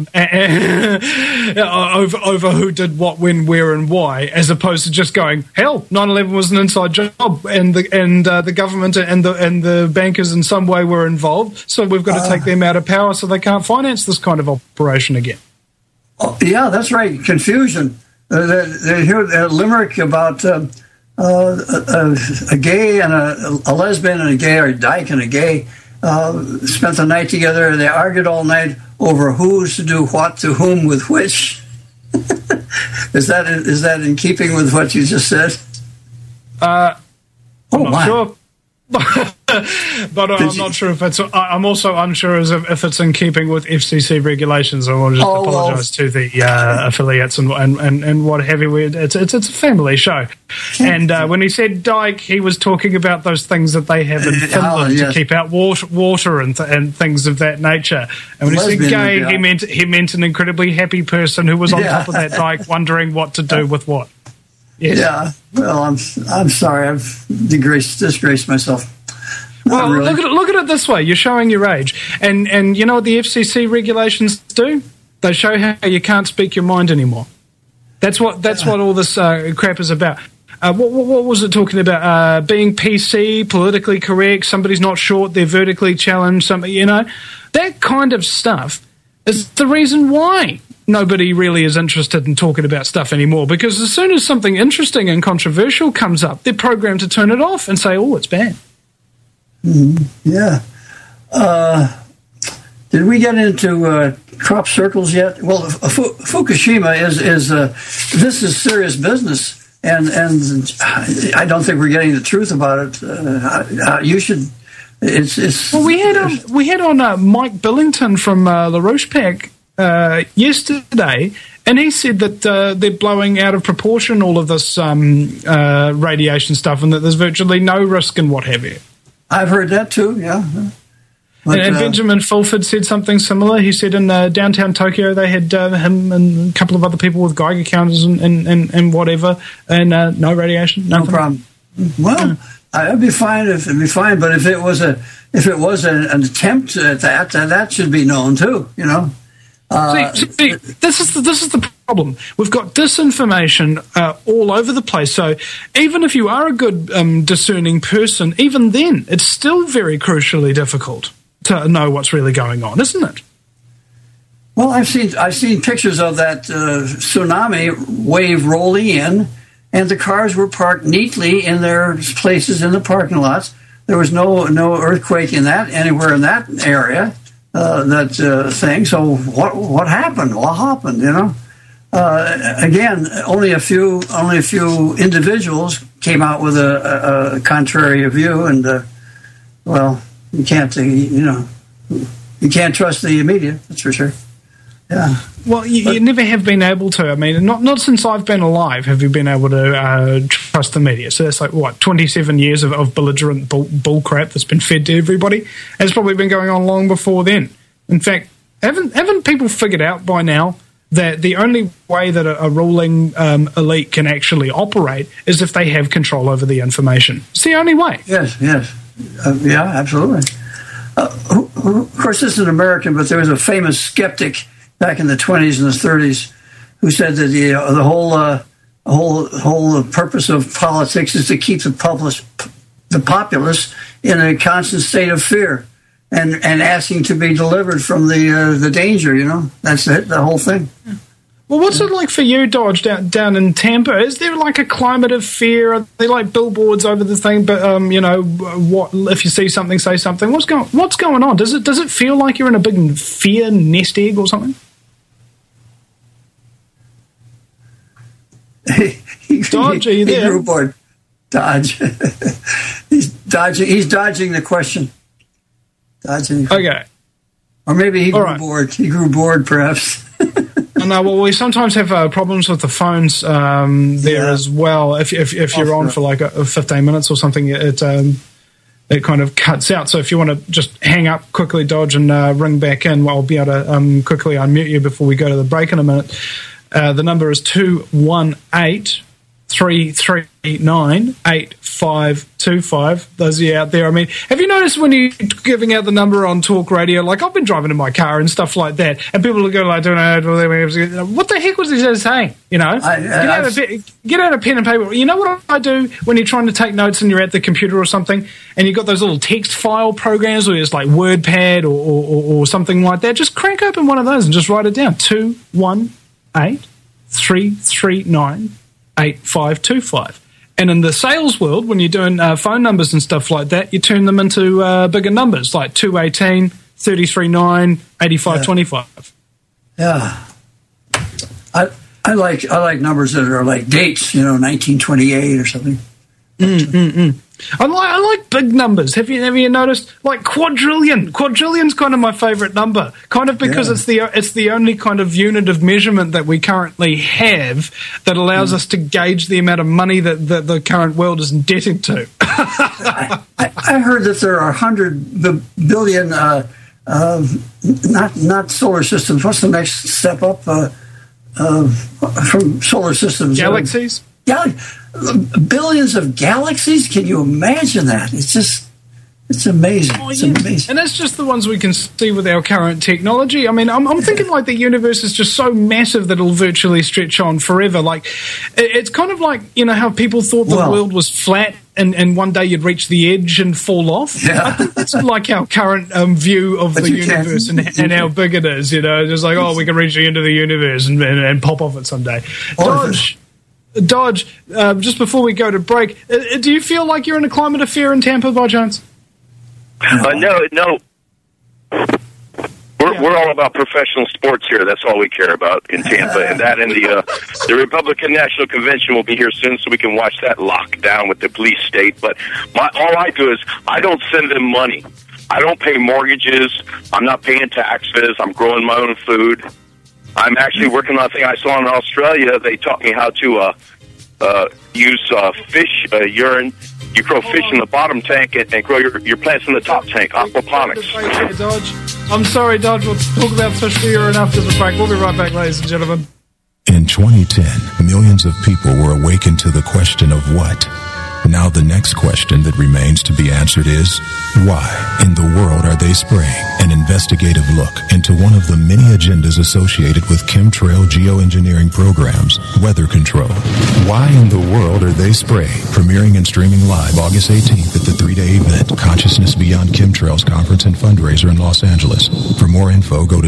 over who did what, when, where, and why, as opposed to just going, hell, 9/11 was an inside job, and the government and the bankers in some way were involved, so we've got to take them out of power so they can't finance this kind of operation again. Oh, yeah, that's right. Confusion. They hear a limerick about. A gay and a lesbian and a gay, or a dyke and a gay, spent the night together. They argued all night over who's to do what to whom with which. Is that in keeping with what you just said? I'm not sure. But I'm not sure if it's. I'm also unsure as if it's in keeping with FCC regulations. I want to just apologise to the affiliates and what have you. It's a family show, and when he said dyke, he was talking about those things that they have in Finland to keep out water and things of that nature. And when he said gay, he meant an incredibly happy person who was on top of that dyke, wondering what to do with what. Yes. Yeah, well, I'm sorry, I've disgraced myself. Well, really. Look at it this way: you're showing your age, and you know what the FCC regulations do? They show how you can't speak your mind anymore. That's what all this crap is about. What was it talking about? Being PC, politically correct. Somebody's not short; they're vertically challenged. That kind of stuff is the reason why nobody really is interested in talking about stuff anymore, because as soon as something interesting and controversial comes up, they're programmed to turn it off and say, oh, it's bad. Yeah. Did we get into crop circles yet? Well, Fukushima this is serious business, and I don't think we're getting the truth about it. You should. It's. Well, we had on Mike Billington from LaRoche-Pac yesterday, and he said that they're blowing out of proportion all of this radiation stuff, and that there's virtually no risk and what have you. I've heard that too, yeah. But, and Benjamin Fulford said something similar. He said in downtown Tokyo they had him and a couple of other people with Geiger counters and whatever, and no radiation, no problem. Well, it'd be fine. But if it was an attempt at that should be known too. You know. See, this is the problem. We've got disinformation all over the place. So even if you are a good discerning person, even then, it's still very crucially difficult to know what's really going on, isn't it? Well, I've seen pictures of that tsunami wave rolling in, and the cars were parked neatly in their places in the parking lots. There was no earthquake anywhere in that area. That thing. So what happened? What happened? You know. Again, only a few individuals came out with a contrary view, and well, you can't trust the media. That's for sure. Yeah. Well, you never have been able to. I mean, not since I've been alive have you been able to trust the media. So that's like, 27 years of belligerent bull crap that's been fed to everybody. It's probably been going on long before then. In fact, haven't people figured out by now that the only way that a ruling elite can actually operate is if they have control over the information? It's the only way. Yes. Yeah, absolutely. Of course, this is an American, but there was a famous skeptic back in the 20s and the 30s who said that the whole purpose of politics is to keep the populace in a constant state of fear and asking to be delivered from the danger. You know, that's it, the whole thing. Well, what's it like for you, Dodge, down in Tampa? Is there like a climate of fear? Are they like billboards over the thing? But what if you see something, say something? What's going on? Does it feel like you're in a big fear nest egg or something? Dodge, are you there? He grew bored. Dodge. He's dodging the question. Okay. Or maybe he grew bored. He grew bored, perhaps. No, well, we sometimes have problems with the phones as well. If you're on for like 15 minutes or something, it it kind of cuts out. So if you want to just hang up quickly, Dodge, and ring back in, I'll be able to quickly unmute you before we go to the break in a minute. The number is 218-339-8525. Those of you out there, I mean, have you noticed when you're giving out the number on talk radio, like I've been driving in my car and stuff like that, and people are going like, what the heck was he just saying? You know, get out a pen and paper. You know what I do when you're trying to take notes and you're at the computer or something, and you've got those little text file programs where it's like WordPad or something like that. Just crank open one of those and just write it down. 218-339-8525. And in the sales world, when you're doing phone numbers and stuff like that, you turn them into bigger numbers, like 218-339-8525. Yeah. I like numbers that are like dates, 1928 or something. I like big numbers. Have you noticed? Like quadrillion. Quadrillion's kind of my favourite number. Kind of because it's the only kind of unit of measurement that we currently have that allows us to gauge the amount of money that the current world is indebted to. I heard that there are 100 billion not solar systems. What's the next step up from solar systems? Galaxies? Billions of galaxies? Can you imagine that? It's amazing. It's amazing. And that's just the ones we can see with our current technology. I mean, I'm thinking like the universe is just so massive that it'll virtually stretch on forever. Like, it's kind of like, how people thought the world was flat and one day you'd reach the edge and fall off. Yeah. I think that's like our current view of the universe and how big it is. Just like, we can reach the end of the universe and pop off it someday. Dodge, just before we go to break, do you feel like you're in a climate of fear in Tampa by chance? No. We're all about professional sports here. That's all we care about in Tampa. And the Republican National Convention will be here soon, so we can watch that lockdown with the police state. But all I do is I don't send them money. I don't pay mortgages. I'm not paying taxes. I'm growing my own food. I'm actually working on a thing I saw in Australia. They taught me how to use fish urine. You grow fish in the bottom tank and grow your plants in the top tank, aquaponics. Dodge. I'm sorry, Dodge. We'll talk about fish urine after the break. We'll be right back, ladies and gentlemen. In 2010, millions of people were awakened to the question of what? Now the next question that remains to be answered is, why in the world are they spraying? An investigative look into one of the many agendas associated with chemtrail geoengineering programs, weather control. Why in the world are they spraying? Premiering and streaming live August 18th at the 3-day event, Consciousness Beyond Chemtrails Conference and Fundraiser in Los Angeles. For more info, go to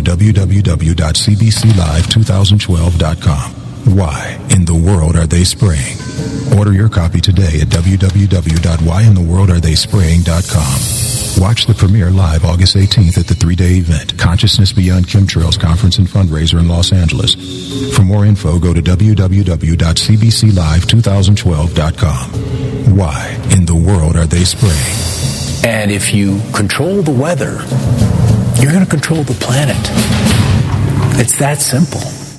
www.cbclive2012.com. Why in the world are they spraying? Order your copy today at www.whyintheworldaretheyspraying.com. Watch the premiere live August 18th at the 3-day event, Consciousness Beyond Chemtrails Conference and Fundraiser in Los Angeles. For more info, go to www.cbclive2012.com. Why in the world are they spraying? And if you control the weather, you're going to control the planet. It's that simple.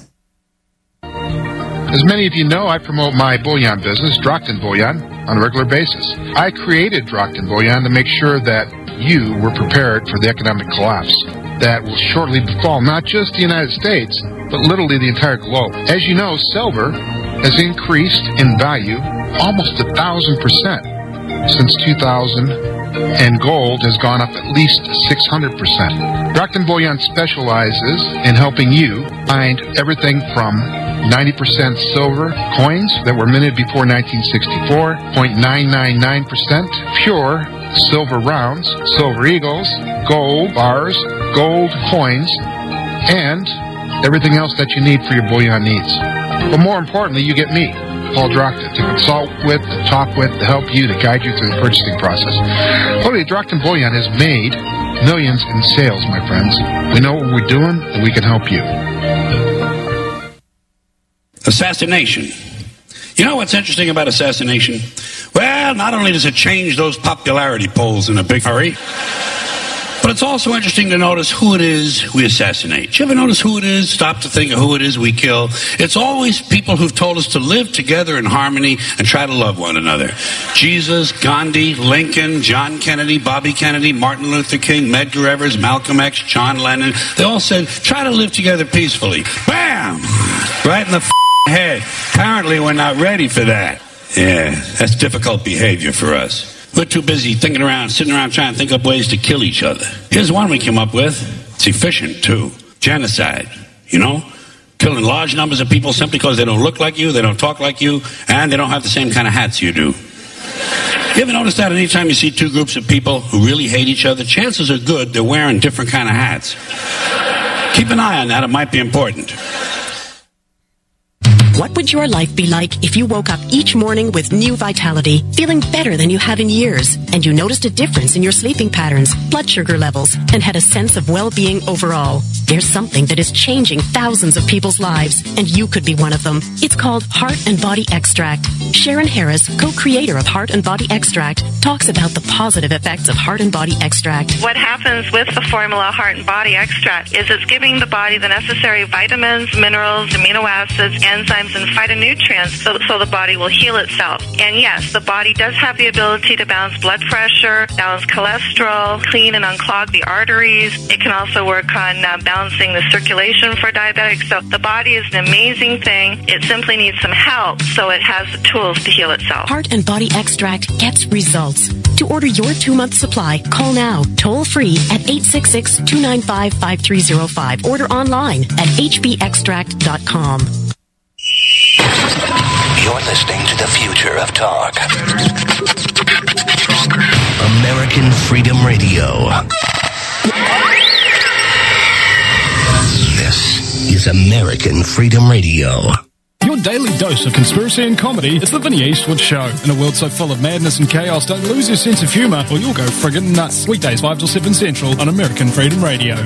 As many of you know, I promote my bullion business, Drockton Bullion, on a regular basis. I created Drockton Bullion to make sure that you were prepared for the economic collapse that will shortly befall not just the United States, but literally the entire globe. As you know, silver has increased in value almost 1,000% since 2000, and gold has gone up at least 600%. Drockton Bullion specializes in helping you find everything from 90% silver coins that were minted before 1964, 0.999% pure silver rounds, silver eagles, gold bars, gold coins, and everything else that you need for your bullion needs. But more importantly, you get me, Paul Drockton, to consult with, to talk with, to help you, to guide you through the purchasing process. Literally, Drockton Bullion has made millions in sales, my friends. We know what we're doing, and we can help you. Assassination. You know what's interesting about assassination? Well, not only does it change those popularity polls in a big hurry, but it's also interesting to notice who it is we assassinate. Do you ever notice who it is? Stop to think of who it is we kill. It's always people who've told us to live together in harmony and try to love one another. Jesus, Gandhi, Lincoln, John Kennedy, Bobby Kennedy, Martin Luther King, Medgar Evers, Malcolm X, John Lennon. They all said, try to live together peacefully. Bam! Right in the head. Apparently we're not ready for that. Yeah, that's difficult behavior for us. We're too busy sitting around trying to think up ways to kill each other. Here's one we came up with. It's efficient, too. Genocide, you know? Killing large numbers of people simply because they don't look like you, they don't talk like you, and they don't have the same kind of hats you do. You ever notice that anytime you see two groups of people who really hate each other, chances are good they're wearing different kind of hats. Keep an eye on that. It might be important. What would your life be like if you woke up each morning with new vitality, feeling better than you have in years, and you noticed a difference in your sleeping patterns, blood sugar levels, and had a sense of well-being overall? There's something that is changing thousands of people's lives, and you could be one of them. It's called Heart and Body Extract. Sharon Harris, co-creator of Heart and Body Extract, talks about the positive effects of Heart and Body Extract. What happens with the formula Heart and Body Extract is it's giving the body the necessary vitamins, minerals, amino acids, enzymes, and phytonutrients so the body will heal itself. And yes, the body does have the ability to balance blood pressure, balance cholesterol, clean and unclog the arteries. It can also work on balancing the circulation for diabetics. So the body is an amazing thing. It simply needs some help so it has the tools to heal itself. Heart and Body Extract gets results. To order your 2-month supply, call now, toll free at 866-295-5305. Order online at hbextract.com. You're listening to the future of talk. American Freedom Radio. This is American Freedom Radio. Your daily dose of conspiracy and comedy. It's the Vinny Eastwood Show. In a world so full of madness and chaos, don't lose your sense of humour or you'll go friggin' nuts. Weekdays 5 till 7 Central on American Freedom Radio.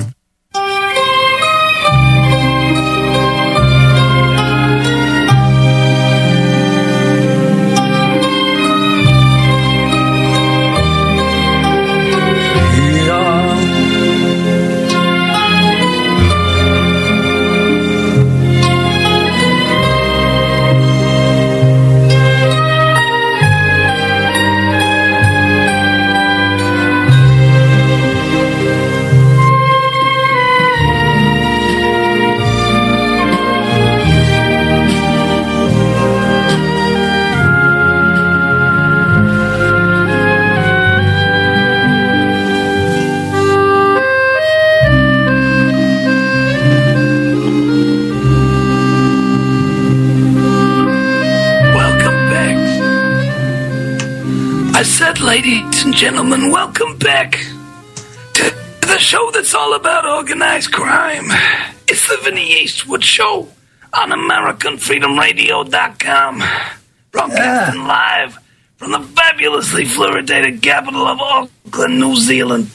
Ladies and gentlemen, welcome back to the show that's all about organized crime. It's the Vinny Eastwood Show on AmericanFreedomRadio.com, broadcasting live from the fabulously fluoridated capital of Auckland, New Zealand.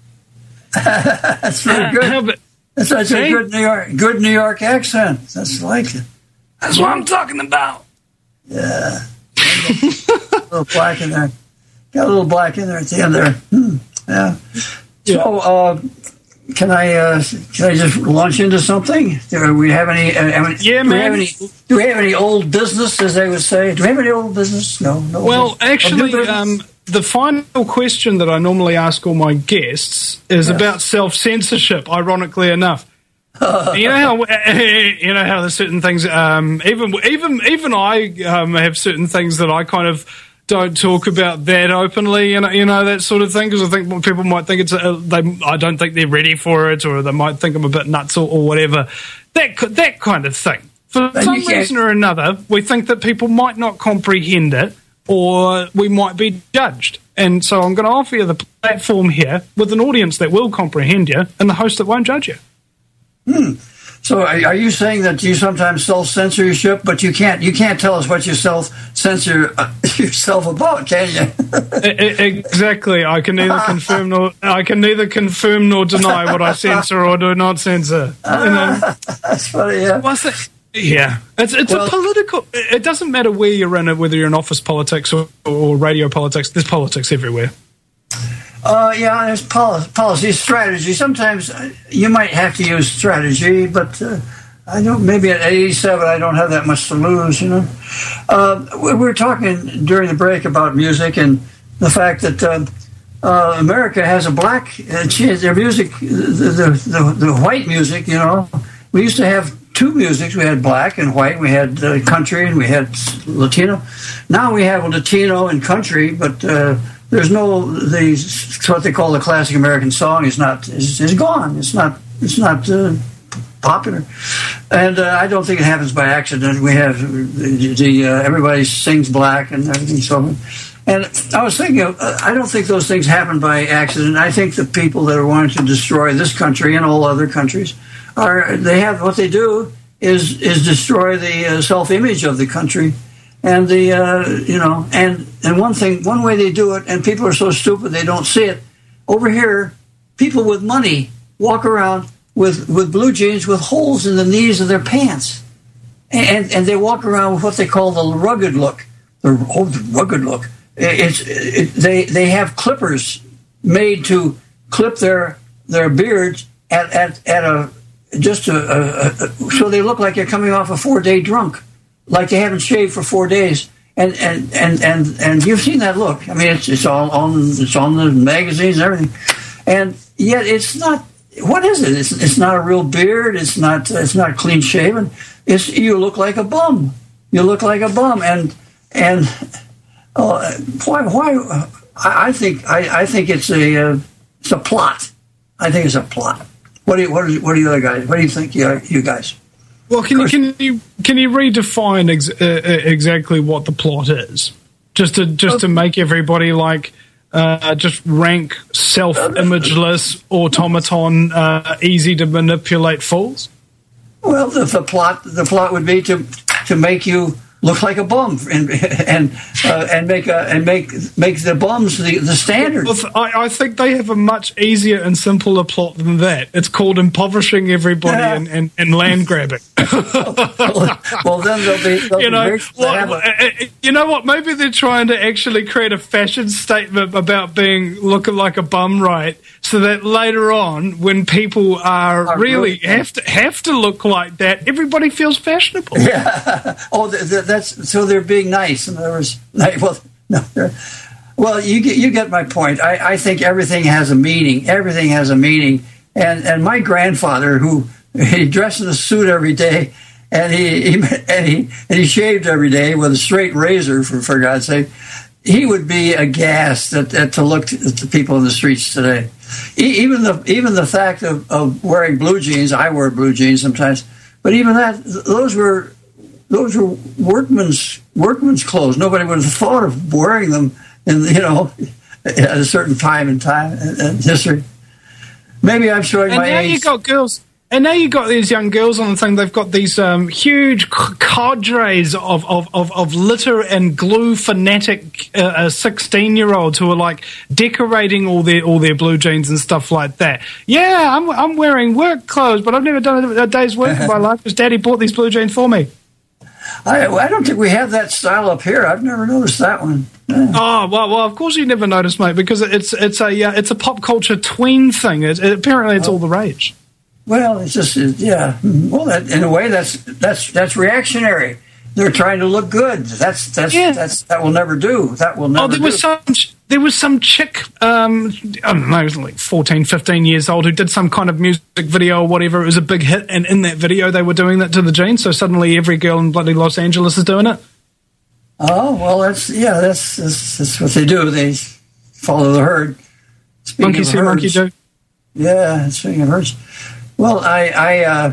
That's very good. That's such a good New York accent. That's like it. That's what I'm talking about. Yeah. A little black in there. Got a little black in there at the end there. Yeah. So, can I just launch into something? Do we have any? Do we have any old business, as they would say? Do we have any old business? No. Well, actually, the final question that I normally ask all my guests is about self-censorship. Ironically enough, you know how there's certain things. Even I have certain things that I kind of don't talk about that openly, you know that sort of thing, because I think people might think it's I don't think they're ready for it, or they might think I'm a bit nuts or whatever. That kind of thing. For some reason or another, we think that people might not comprehend it, or we might be judged. And so I'm going to offer you the platform here with an audience that will comprehend you and the host that won't judge you. So are you saying that you sometimes self-censorship, but you can't tell us what you self-censor yourself about, can you? Exactly. I can neither confirm nor deny what I censor or do not censor. That's funny. Yeah. What's that? Yeah, it's a political. It doesn't matter where you're in it, whether you're in office politics or radio politics. There's politics everywhere. Yeah, there's policy, strategy. Sometimes you might have to use strategy, but I don't. Maybe at 87, I don't have that much to lose. We were talking during the break about music and the fact that America has a black. Their music, the white music. We used to have two musics. We had black and white. We had country and we had Latino. Now we have Latino and country, but there's no what they call the classic American song is gone. It's not popular, and I don't think it happens by accident. We have everybody sings black and everything. So, and I was thinking, I don't think those things happen by accident. I think the people that are wanting to destroy this country and all other countries what they do is destroy the self-image of the country, and and one way they do it, and people are so stupid they don't see it. Over here, people with money walk around with blue jeans with holes in the knees of their pants, and they walk around with what they call the rugged look. The rugged look. They have clippers made to clip their beards at a so they look like they're coming off a 4-day drunk, like they haven't shaved for 4 days. And you've seen that look. I mean, it's all on the magazines and everything, and yet it's not. What is it? It's not a real beard. It's not clean shaven. You look like a bum. You look like a bum, and why? I think it's a plot. I think it's a plot. What do you other guys? What do you think, you guys? Well, can you redefine exactly what the plot is, just to make everybody just rank self-imageless automaton, easy to manipulate fools? Well, the plot would be to make you look like a bum and make the bums the standard. Well, I think they have a much easier and simpler plot than that. It's called impoverishing everybody and land grabbing. Well, then they'll be you know what? Maybe they're trying to actually create a fashion statement about looking like a bum, right? So that later on, when people really have to look like that, everybody feels fashionable. Yeah. Oh, that's so they're being nice. In other words, you get my point. I think everything has a meaning. Everything has a meaning. And my grandfather, who he dressed in a suit every day, and he shaved every day with a straight razor, for God's sake, he would be aghast to look at the people in the streets today. Even the fact of wearing blue jeans. I wear blue jeans sometimes, but even that, those were workman's clothes. Nobody would have thought of wearing them at a certain time in history. Maybe I'm showing my age. And now you got girls. And now you've got these young girls on the thing. They've got these huge cadres of litter and glue fanatic 16-year-olds who are decorating all their blue jeans and stuff like that. Yeah, I'm wearing work clothes, but I've never done a day's work in my life because Daddy bought these blue jeans for me. I don't think we have that style up here. I've never noticed that one. Oh well, of course you never noticed, mate, because it's a pop culture tween thing. Apparently, it's all the rage. Well, it's just Well, in a way, that's reactionary. They're trying to look good. That will never do. That will never. There was some chick, I don't know, it was like 14, 15 years old, who did some kind of music video or whatever. It was a big hit, and in that video they were doing that to the jeans. So suddenly every girl in bloody Los Angeles is doing it. Oh well, that's what they do. They follow the herd. Monkey see, monkey do. Yeah, speaking of herds. Well, I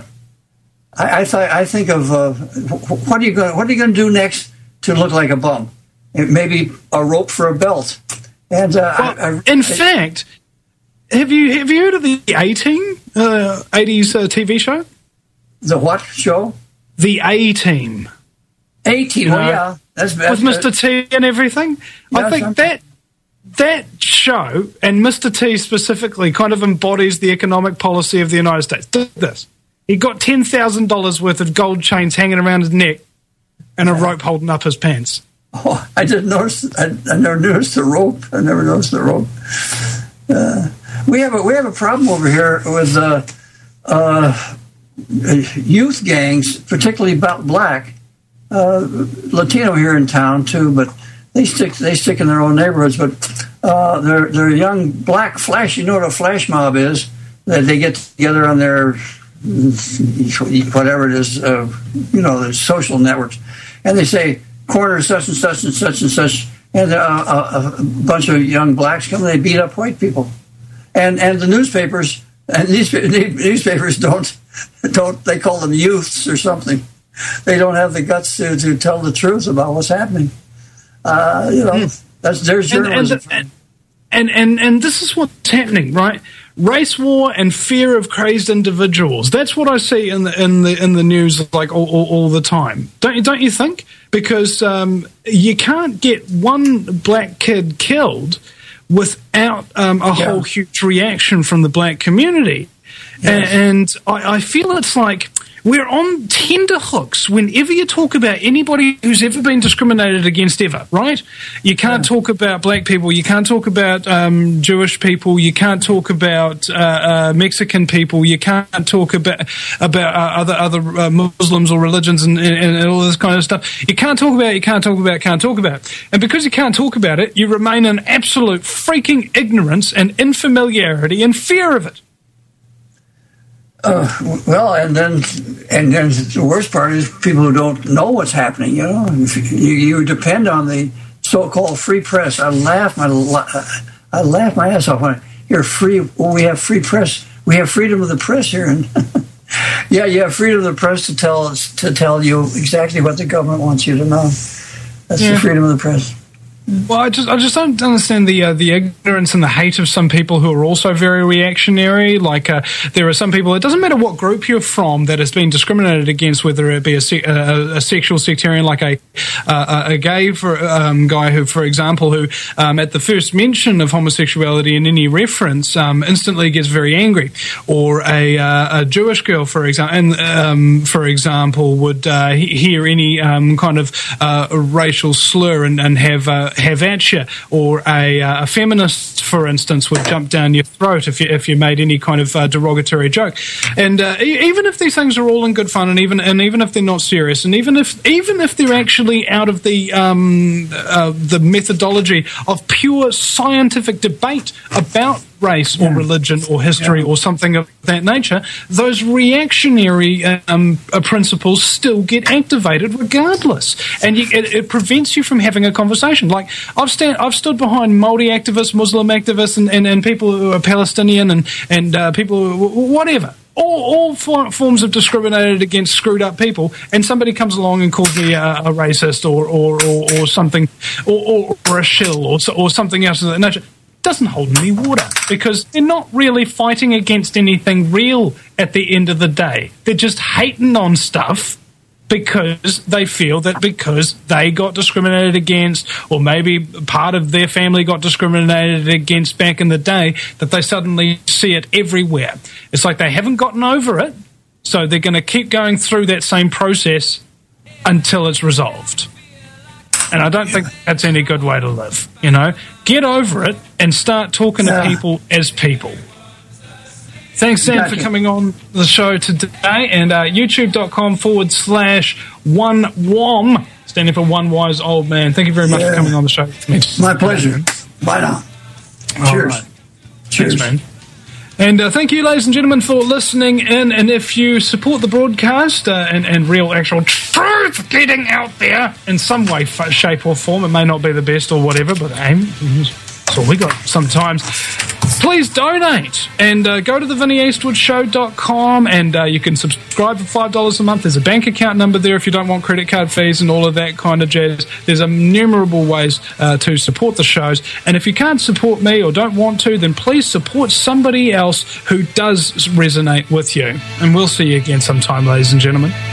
think of what are you going to do next to look like a bum? Maybe a rope for a belt. And in fact, have you heard of the A-Team, 80s TV show? The what show? The A-Team. A-Team. Oh yeah, that's with Mr. T and everything. Yeah, I think that show, and Mr. T specifically, kind of embodies the economic policy of the United States. Did this. He got $10,000 worth of gold chains hanging around his neck and a rope holding up his pants. Oh, I didn't notice. I never noticed the rope. I never noticed the rope. We have a problem over here with youth gangs, particularly about black, Latino here in town too, but they stick in their own neighborhoods. But they're young black flash. You know what a flash mob is? That they get together on their whatever it is, the social networks, and they say corner such and such and such and such, and a bunch of young blacks come and they beat up white people, and the newspapers don't they call them youths or something. They don't have the guts to tell the truth about what's happening. There's journalism. And this is what's happening, right? Race war and fear of crazed individuals. That's what I see in the news like all the time. Don't you think? Because you can't get one black kid killed without a whole huge reaction from the black community. Yes. And I feel it's like we're on tenterhooks whenever you talk about anybody who's ever been discriminated against ever, right? You can't talk about black people. You can't talk about Jewish people. You can't talk about Mexican people. You can't talk about other Muslims or religions and all this kind of stuff. You can't talk about it. And because you can't talk about it, you remain in absolute freaking ignorance and infamiliarity and fear of it. And then the worst part is people who don't know what's happening. You depend on the so-called free press. I laugh my ass off when I hear free. Well, we have free press. We have freedom of the press here, and yeah, you have freedom of the press to tell you exactly what the government wants you to know. That's the freedom of the press. Well, I just don't understand the ignorance and the hate of some people who are also very reactionary. Like there are some people. It doesn't matter what group you're from that has been discriminated against, whether it be a sexual sectarian, like a gay guy who, for example, who at the first mention of homosexuality in any reference instantly gets very angry, or a Jewish girl, for example, would hear any kind of racial slur and have at you, or a feminist, for instance, would jump down your throat if you made any kind of derogatory joke. And even if these things are all in good fun, and even if they're not serious, and even if they're actually out of the methodology of pure scientific debate about race or religion or history or something of that nature, those reactionary principles still get activated regardless, and it prevents you from having a conversation. Like I've stood behind Māori activists, Muslim activists, and people who are Palestinian and people who, whatever. All forms of discriminated against screwed up people, and somebody comes along and calls me a racist or something or a shill or something else of that nature. Doesn't hold any water, because they're not really fighting against anything real at the end of the day. They're just hating on stuff because they feel that because they got discriminated against, or maybe part of their family got discriminated against back in the day, that they suddenly see it everywhere. It's like they haven't gotten over it, so they're going to keep going through that same process until it's resolved. And I don't think that's any good way to live, Get over it and start talking to people as people. Thanks, Sam, for coming on the show today. And youtube.com/OneWom, standing for One Wise Old Man. Thank you very much for coming on the show. My pleasure. Bye now. Cheers. Right. Cheers, man. And thank you, ladies and gentlemen, for listening in. And if you support the broadcast and real actual truth getting out there in some way, shape or form, it may not be the best or whatever, but that's all we got sometimes. Please donate and go to the VinnyEastwoodShow.com, and you can subscribe for $5 a month. There's a bank account number there if you don't want credit card fees and all of that kind of jazz. There's innumerable ways to support the shows. And if you can't support me or don't want to, then please support somebody else who does resonate with you. And we'll see you again sometime, ladies and gentlemen.